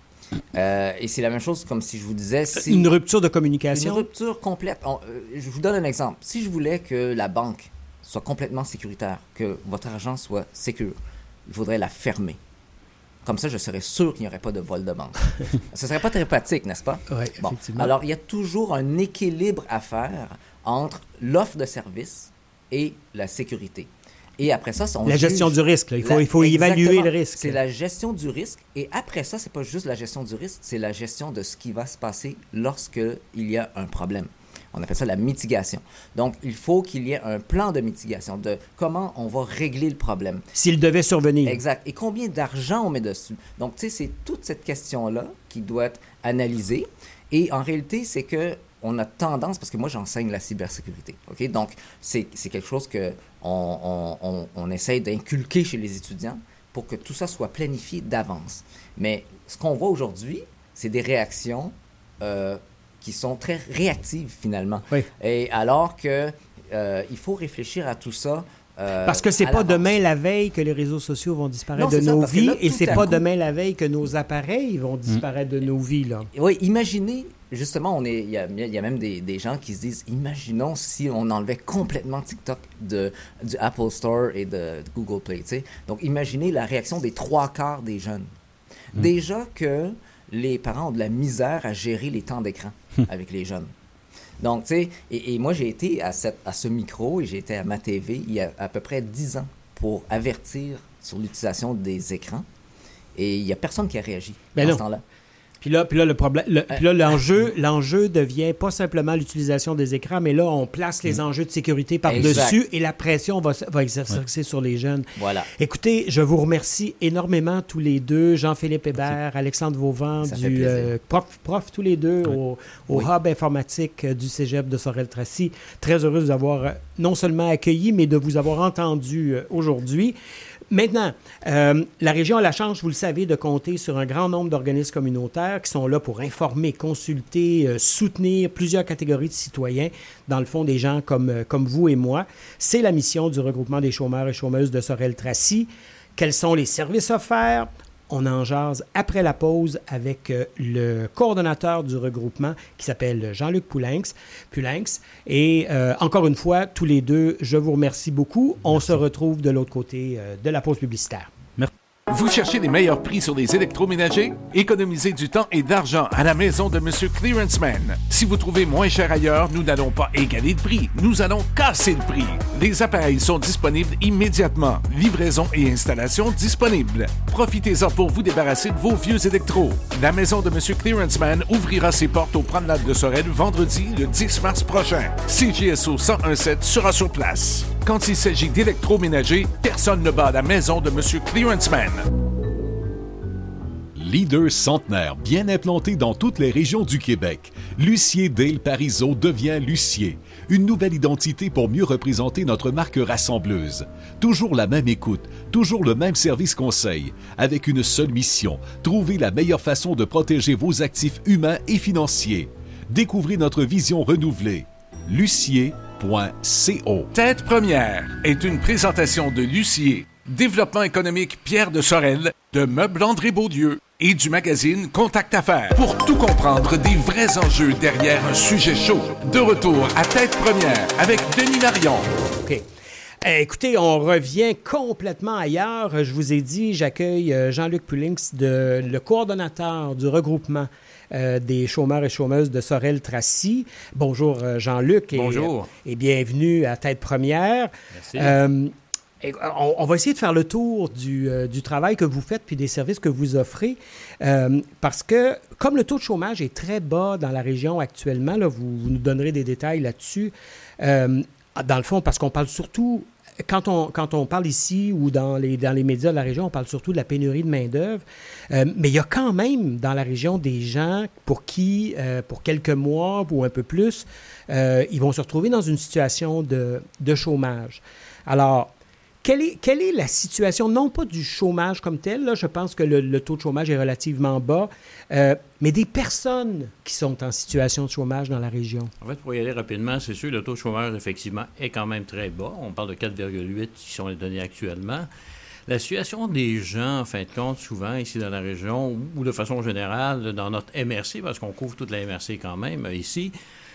Euh, et c'est la même chose comme si je vous disais... Si une rupture de communication? Une rupture complète. On, euh, je vous donne un exemple. Si je voulais que la banque soit complètement sécuritaire, que votre argent soit sécure, il faudrait la fermer. Comme ça, je serais sûr qu'il n'y aurait pas de vol de banque. Ce ne serait pas très pratique, n'est-ce pas? Oui, bon. effectivement. Alors, il y a toujours un équilibre à faire entre l'offre de services et la sécurité. Et après ça, on la gestion juge du risque. Là. Il faut, la, il faut évaluer le risque. C'est la gestion du risque. Et après ça, c'est pas juste la gestion du risque, c'est la gestion de ce qui va se passer lorsqu'il y a un problème. On appelle ça la mitigation. Donc, il faut qu'il y ait un plan de mitigation, de comment on va régler le problème. S'il devait survenir. Exact. Et combien d'argent on met dessus. Donc, tu sais, c'est toute cette question-là qui doit être analysée. Et en réalité, c'est que on a tendance, parce que moi, j'enseigne la cybersécurité, OK? Donc, c'est, c'est quelque chose qu'on on, on, on essaye d'inculquer chez les étudiants pour que tout ça soit planifié d'avance. Mais ce qu'on voit aujourd'hui, c'est des réactions euh, qui sont très réactives, finalement. Oui. Et alors que euh, il faut réfléchir à tout ça. Euh, parce que c'est pas l'avance. Demain la veille que les réseaux sociaux vont disparaître non, de nos ça, vies, là, et c'est pas coup... demain la veille que nos appareils vont disparaître mmh. de nos vies, là. Oui, imaginez, justement, on est, il y a, il y a même des, des gens qui se disent, imaginons si on enlevait complètement TikTok de, du Apple Store et de, de Google Play, tu sais. Donc, imaginez la réaction des trois quarts des jeunes. Mmh. Déjà que les parents ont de la misère à gérer les temps d'écran avec les jeunes. Donc, tu sais, et, et moi, j'ai été à, cette, à ce micro et j'ai été à ma T V il y a à peu près dix ans pour avertir sur l'utilisation des écrans. Et il n'y a personne qui a réagi ben à non. ce temps-là. Puis là, puis là, le problème, le, puis là, l'enjeu, l'enjeu devient pas simplement l'utilisation des écrans, mais là, on place les enjeux de sécurité par-dessus et la pression va, va exercer ouais. sur les jeunes. Voilà. Écoutez, je vous remercie énormément tous les deux, Jean-Philippe Hébert, Merci. Alexandre Vauvant, Ça du euh, prof, prof tous les deux oui. au, au oui. Hub informatique du Cégep de Sorel-Tracy. Très heureux de vous avoir non seulement accueilli, mais de vous avoir entendu aujourd'hui. Maintenant, euh, la région a la chance, vous le savez, de compter sur un grand nombre d'organismes communautaires qui sont là pour informer, consulter, euh, soutenir plusieurs catégories de citoyens, dans le fond des gens comme, euh, comme vous et moi. C'est la mission du regroupement des chômeurs et chômeuses de Sorel-Tracy. Quels sont les services offerts? On en jase après la pause avec euh, le coordonnateur du regroupement qui s'appelle Jean-Luc Poulenx. Poulenx. Et euh, encore une fois, tous les deux, je vous remercie beaucoup. On Merci. se retrouve de l'autre côté euh, de la pause publicitaire. Merci. Vous cherchez les meilleurs prix sur les électroménagers? Économisez du temps et d'argent à la maison de Monsieur Clearance Man. Si vous trouvez moins cher ailleurs, nous n'allons pas égaler le prix. Nous allons casser le prix. Les appareils sont disponibles immédiatement. Livraison et installation disponibles. Profitez-en pour vous débarrasser de vos vieux électros. La maison de Monsieur Clearance Man ouvrira ses portes aux promenades de Sorel vendredi le dix mars prochain. C J S O cent un sept sera sur place. Quand il s'agit d'électroménager, personne ne bat la maison de Monsieur Clearance Man. Leader centenaire bien implanté dans toutes les régions du Québec, Lucier Dale Parizeau devient Lucier. Une nouvelle identité pour mieux représenter notre marque rassembleuse. Toujours la même écoute, toujours le même service conseil, avec une seule mission, trouver la meilleure façon de protéger vos actifs humains et financiers. Découvrez notre vision renouvelée. Lucier point co. Tête première est une présentation de Lucier, Développement économique Pierre de Sorel, de Meubles André Beaulieu et du magazine Contact Affaires. Pour tout comprendre des vrais enjeux derrière un sujet chaud. De retour à Tête première avec Denis Marion. OK. Écoutez, on revient complètement ailleurs. Je vous ai dit, j'accueille Jean-Luc Poulenx, de, le coordonnateur du regroupement euh, des chômeurs et chômeuses de Sorel-Tracy. Bonjour Jean-Luc. Et, Bonjour. Et bienvenue à Tête première. Merci. Euh, On, on va essayer de faire le tour du, euh, du travail que vous faites puis des services que vous offrez euh, parce que, comme le taux de chômage est très bas dans la région actuellement, là, vous, vous nous donnerez des détails là-dessus, euh, dans le fond, parce qu'on parle surtout, quand on, quand on parle ici ou dans les, dans les médias de la région, on parle surtout de la pénurie de main-d'œuvre, euh, mais il y a quand même dans la région des gens pour qui, euh, pour quelques mois ou un peu plus, euh, ils vont se retrouver dans une situation de, de chômage. Alors, Quelle est, quelle est la situation, non pas du chômage comme tel, là, je pense que le, le taux de chômage est relativement bas, euh, mais des personnes qui sont en situation de chômage dans la région? En fait, pour y aller rapidement, c'est sûr, le taux de chômage, effectivement, est quand même très bas. On parle de quatre virgule huit qui sont les données actuellement. La situation des gens, en fin de compte, souvent ici dans la région, ou de façon générale dans notre M R C, parce qu'on couvre toute la M R C quand même ici,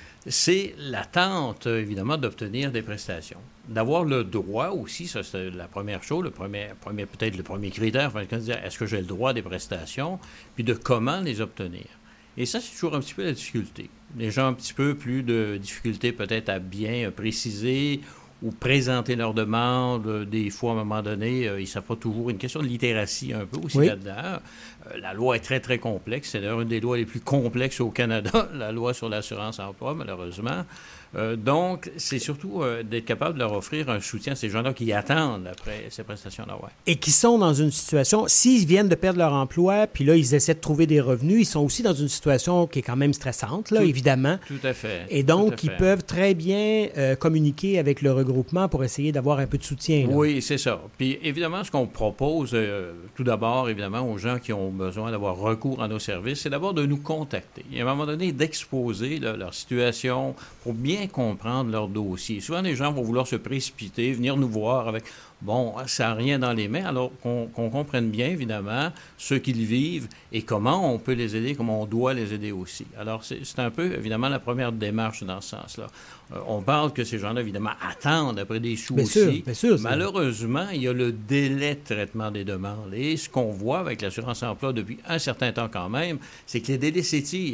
c'est l'attente, évidemment, d'obtenir des prestations. D'avoir le droit aussi, ça c'est la première chose, le premier, premier, peut-être le premier critère, enfin, de dire est-ce que j'ai le droit des prestations, puis de comment les obtenir. Et ça, c'est toujours un petit peu la difficulté. Les gens ont un petit peu plus de difficulté peut-être à bien préciser ou présenter leurs demandes. Des fois, à un moment donné, ils ne savent pas toujours. Une question de littératie un peu aussi oui. là-dedans. Euh, la loi est très, très complexe. C'est d'ailleurs une des lois les plus complexes au Canada, la loi sur l'assurance-emploi, malheureusement. Euh, donc, c'est surtout euh, d'être capable de leur offrir un soutien à ces gens-là qui attendent après ces prestations-là. Ouais. Et qui sont dans une situation, s'ils viennent de perdre leur emploi, puis là, ils essaient de trouver des revenus, ils sont aussi dans une situation qui est quand même stressante, là, tout, évidemment. Tout à fait. Et donc, ils fait. peuvent très bien euh, communiquer avec le regroupement pour essayer d'avoir un peu de soutien. Là. Oui, c'est ça. Puis, évidemment, ce qu'on propose, euh, tout d'abord, évidemment, aux gens qui ont besoin d'avoir recours à nos services, c'est d'abord de nous contacter. Et à un moment donné, d'exposer là, leur situation pour bien comprendre leur dossier. Souvent, les gens vont vouloir se précipiter, venir nous voir avec « bon, ça n'a rien dans les mains », alors qu'on, qu'on comprenne bien, évidemment, ce qu'ils vivent et comment on peut les aider, comment on doit les aider aussi. Alors, c'est, c'est un peu, évidemment, la première démarche dans ce sens-là. Euh, on parle que ces gens-là, évidemment, attendent après des sous bien aussi. Sûr, bien sûr, malheureusement, il y a le délai de traitement des demandes. Et ce qu'on voit avec l'assurance-emploi depuis un certain temps quand même, c'est que les délais s'étirent.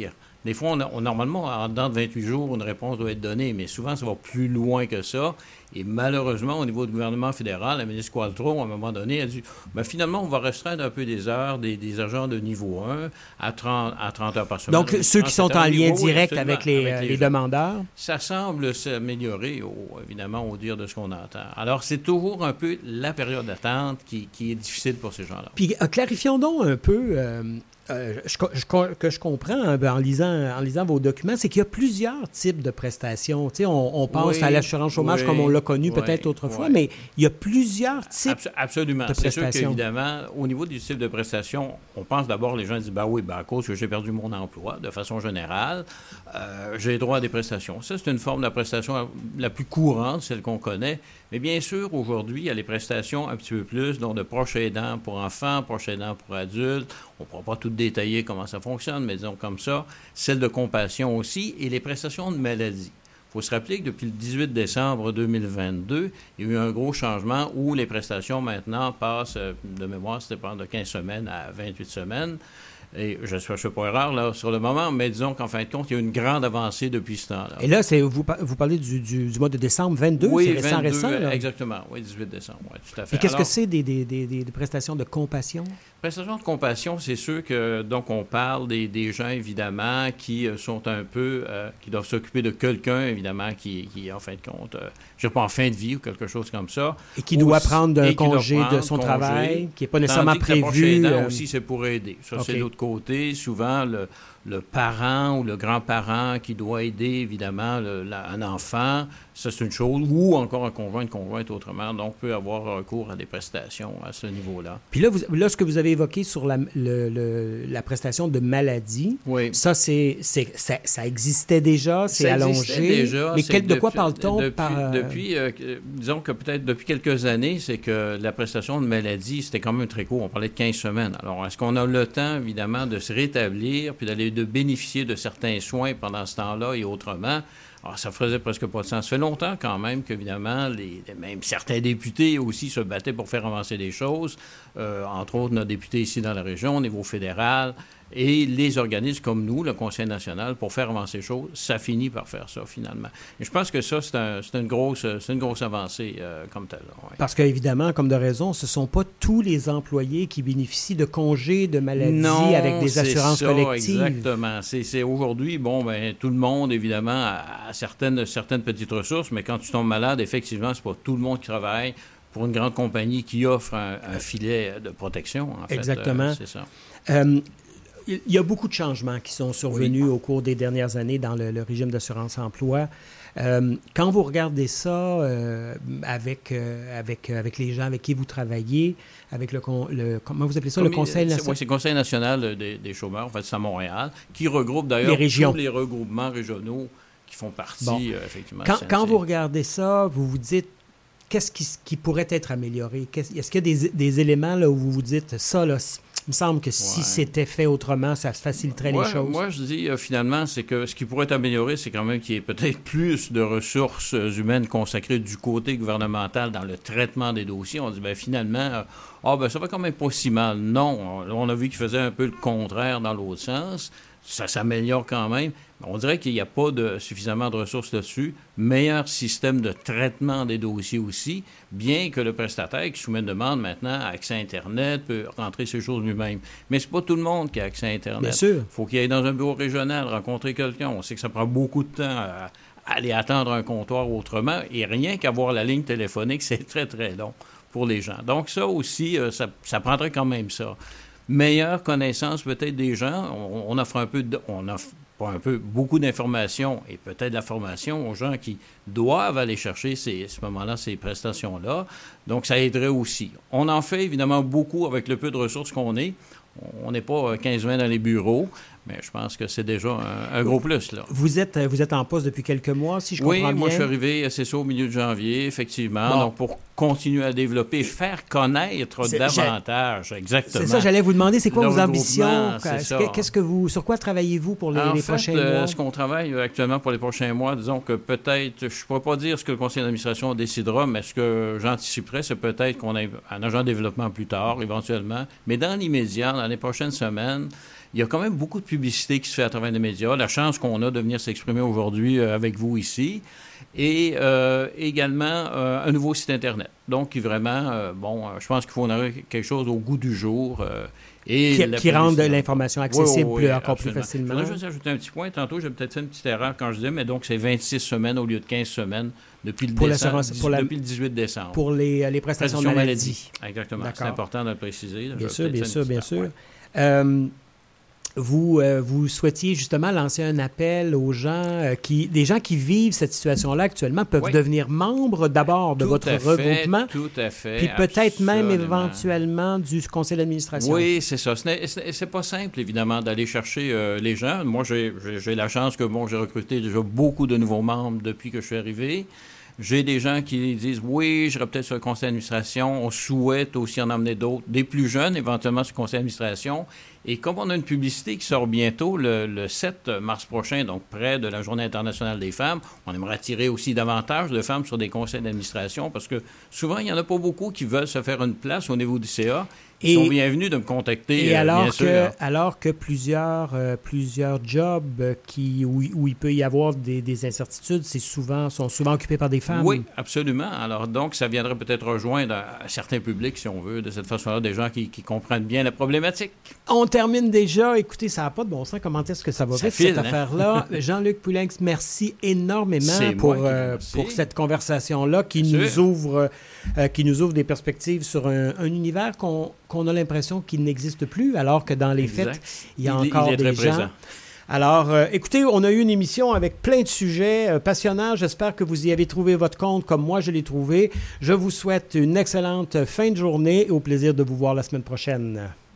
Des fois, on a, on, normalement, en dedans de vingt-huit jours, une réponse doit être donnée, mais souvent, ça va plus loin que ça. Et malheureusement, au niveau du gouvernement fédéral, la ministre Qualtrough, à un moment donné, a dit ben, finalement, on va restreindre un peu des heures des, des agents de niveau un à trente, à trente heures par semaine. Donc, ceux qui sont en lien niveau, direct oui, avec les, avec les, les demandeurs? Ça semble s'améliorer, au, évidemment, au dire de ce qu'on entend. Alors, c'est toujours un peu la période d'attente qui, qui est difficile pour ces gens-là. Puis, euh, clarifions donc un peu... Euh... Euh, je, je, que je comprends hein, en, lisant, en lisant vos documents, c'est qu'il y a plusieurs types de prestations. Tu sais, on, on pense oui, à l'assurance chômage oui, comme on l'a connu oui, peut-être autrefois, oui. mais il y a plusieurs types Abs- absolument. de prestations. C'est sûr qu'évidemment, au niveau du type de prestation, on pense d'abord, les gens disent, ben oui, ben à cause que j'ai perdu mon emploi, de façon générale, euh, j'ai droit à des prestations. Ça, c'est une forme de prestation la plus courante, celle qu'on connaît. Mais bien sûr, aujourd'hui, il y a les prestations un petit peu plus, donc de proches aidants pour enfants, proches aidants pour adultes. On ne pourra pas tout détailler comment ça fonctionne, mais disons comme ça. Celle de compassion aussi, et les prestations de maladie. Il faut se rappeler que depuis le dix-huit décembre deux mille vingt-deux, il y a eu un gros changement où les prestations maintenant passent, de mémoire, c'était pendant de quinze semaines à vingt-huit semaines. Et je ne suis pas erreur là, sur le moment, mais disons qu'en fin de compte, il y a une grande avancée depuis ce temps-là. Et là, c'est, vous, vous parlez du, du, du mois de décembre vingt-deux, oui, c'est récent, vingt-deux, récent, là. Exactement, oui, dix-huit décembre, oui, tout à fait. Et qu'est-ce Alors, que c'est des, des, des, des prestations de compassion? Prestations de compassion, c'est sûr que, donc, on parle des, des gens, évidemment, qui euh, sont un peu, euh, qui doivent s'occuper de quelqu'un, évidemment, qui, qui en fin de compte, euh, je ne sais pas, en fin de vie ou quelque chose comme ça. Et qui doit aussi, prendre un congé prendre de son congé, travail, qui n'est pas nécessairement prévu. Le euh... aussi, c'est pour aider. Ça, okay. C'est l'autre côté. Souvent, le, le parent ou le grand-parent qui doit aider, évidemment, le, la, un enfant, ça, c'est une chose. Ou encore un conjoint, une conjointe, autrement. Donc, peut avoir recours à des prestations à ce niveau-là. Puis là, vous, là ce que vous avez évoqué sur la, le, le, la prestation de maladie, oui. ça, c'est, c'est, ça, ça existait déjà, c'est ça allongé. Déjà, mais quel, de depuis, quoi parle-t-on? Depuis, par... depuis euh, disons que peut-être depuis quelques années, c'est que la prestation de maladie, c'était quand même très court. On parlait de quinze semaines. Alors, est-ce qu'on a le temps, évidemment, de se rétablir puis d'aller de bénéficier de certains soins pendant ce temps-là et autrement? Alors, ça faisait presque pas de sens. Ça fait longtemps quand même qu'évidemment, les, même certains députés aussi se battaient pour faire avancer des choses. Euh, entre autres, notre député ici dans la région, au niveau fédéral, et les organismes comme nous, le Conseil national, pour faire avancer les choses, ça finit par faire ça, finalement. Et je pense que ça, c'est, un, c'est, une, grosse, c'est une grosse avancée euh, comme telle. Ouais. Parce qu'évidemment, comme de raison, ce ne sont pas tous les employés qui bénéficient de congés de maladie non, avec des assurances ça, collectives. Exactement. C'est, c'est aujourd'hui, bon, ben tout le monde, évidemment, a, a certaines, certaines petites ressources, mais quand tu tombes malade, effectivement, c'est pas tout le monde qui travaille pour une grande compagnie qui offre un, un filet de protection, en fait. Exactement. Euh, c'est ça. Euh, Il y a beaucoup de changements qui sont survenus oui. au cours des dernières années dans le, le régime d'assurance-emploi. Euh, quand vous regardez ça euh, avec, euh, avec, avec les gens avec qui vous travaillez, avec le, le comment vous appelez ça, Comme le Conseil national? Oui, c'est le Conseil national des, des chômeurs, en fait, c'est à Montréal, qui regroupe d'ailleurs les régions. tous les regroupements régionaux qui font partie, bon. euh, effectivement. Quand, quand vous regardez ça, vous vous dites, qu'est-ce qui, qui pourrait être amélioré? Qu'est-ce, est-ce qu'il y a des, des éléments là, où vous vous dites, ça, là, il me semble que si ouais. c'était fait autrement, ça faciliterait moi, les choses. Moi, je dis euh, finalement, c'est que ce qui pourrait être amélioré, c'est quand même qu'il y ait peut-être plus de ressources humaines consacrées du côté gouvernemental dans le traitement des dossiers. On dit, bien finalement, euh, ah, ben ça va quand même pas si mal. Non, on, on a vu qu'il faisait un peu le contraire dans l'autre sens. Ça s'améliore quand même. On dirait qu'il n'y a pas de, suffisamment de ressources là-dessus. Meilleur système de traitement des dossiers aussi, bien que le prestataire qui soumet une demande maintenant à accès à Internet peut rentrer ces choses lui-même. Mais c'est pas tout le monde qui a accès à Internet. Bien sûr. Il faut qu'il aille dans un bureau régional, rencontrer quelqu'un. On sait que ça prend beaucoup de temps à aller attendre un comptoir autrement. Et rien qu'avoir la ligne téléphonique, c'est très, très long pour les gens. Donc ça aussi, ça, ça prendrait quand même ça. Meilleure connaissance peut-être des gens. On, on offre un peu, de, on offre pas un peu, beaucoup d'informations et peut-être de la formation aux gens qui doivent aller chercher ces, à ce moment-là ces prestations-là. Donc, ça aiderait aussi. On en fait évidemment beaucoup avec le peu de ressources qu'on est. On n'est pas quinze vingt dans les bureaux, mais je pense que c'est déjà un, un gros plus, là. Vous êtes, vous êtes en poste depuis quelques mois, si je oui, comprends bien? Oui, moi, je suis arrivé, c'est ça, au milieu de janvier, effectivement. Bon. Donc, pour continuer à développer, faire connaître c'est, davantage, exactement. C'est ça, j'allais vous demander, c'est quoi le vos ambitions? C'est Qu'est-ce que vous, sur quoi travaillez-vous pour les, en les fait, prochains euh, mois? Ce qu'on travaille actuellement pour les prochains mois, disons que peut-être, je ne pourrais pas dire ce que le conseil d'administration décidera, mais ce que j'anticiperais, c'est peut-être qu'on ait un agent de développement plus tard, éventuellement. Mais dans l'immédiat, dans les prochaines semaines, il y a quand même beaucoup de publicité qui se fait à travers les médias. La chance qu'on a de venir s'exprimer aujourd'hui euh, avec vous ici. Et euh, également euh, un nouveau site Internet. Donc, qui vraiment, euh, bon, euh, je pense qu'il faut en avoir quelque chose au goût du jour. Euh, et qui qui rende l'information accessible oui, oui, oui, encore absolument. plus facilement. Je voudrais juste ajouter un petit point. Tantôt, j'ai peut-être fait une petite erreur quand je disais, mais donc, c'est vingt-six semaines au lieu de quinze semaines depuis le, pour décembre, pour la, depuis le dix-huit décembre. Pour les, les prestations de maladie. maladie. Exactement. C'est important de le préciser. Bien sûr, bien sûr, bien sûr. Euh, Vous, euh, vous souhaitiez justement lancer un appel aux gens, euh, qui, des gens qui vivent cette situation-là actuellement peuvent oui. devenir membres d'abord de tout votre fait, regroupement. Tout à fait. Puis peut-être absolument. même éventuellement du conseil d'administration. Oui, c'est ça. Ce n'est, c'est pas simple, évidemment, d'aller chercher euh, les gens. Moi, j'ai, j'ai, j'ai la chance que, bon, j'ai recruté déjà beaucoup de nouveaux membres depuis que je suis arrivé. J'ai des gens qui disent, oui, je serai peut-être sur le conseil d'administration. On souhaite aussi en emmener d'autres, des plus jeunes, éventuellement sur le conseil d'administration. Et comme on a une publicité qui sort bientôt, le, le sept mars prochain, donc près de la Journée internationale des femmes, on aimerait attirer aussi davantage de femmes sur des conseils d'administration parce que souvent, il n'y en a pas beaucoup qui veulent se faire une place au niveau du C A. Ils et, sont bienvenus de me contacter, et alors euh, bien que, sûr. Alors que plusieurs, euh, plusieurs jobs qui, où, où il peut y avoir des, des incertitudes, c'est souvent, sont souvent occupés par des femmes. Oui, absolument. Alors donc, ça viendrait peut-être rejoindre un certain public, si on veut, de cette façon-là, des gens qui, qui comprennent bien la problématique. On termine déjà. Écoutez, ça n'a pas de bon sens. Comment est-ce que ça va ça vite, file, cette hein? affaire-là? Jean-Luc Poulenc, merci énormément c'est pour, moi euh, pour cette conversation-là qui Bien nous, sûr. ouvre, euh, qui nous ouvre des perspectives sur un, un univers qu'on, qu'on a l'impression qu'il n'existe plus, alors que dans les exact. faits, il y a il, encore il est des très gens... présent. Alors, euh, écoutez, on a eu une émission avec plein de sujets euh, passionnants. J'espère que vous y avez trouvé votre compte comme moi je l'ai trouvé. Je vous souhaite une excellente fin de journée et au plaisir de vous voir la semaine prochaine.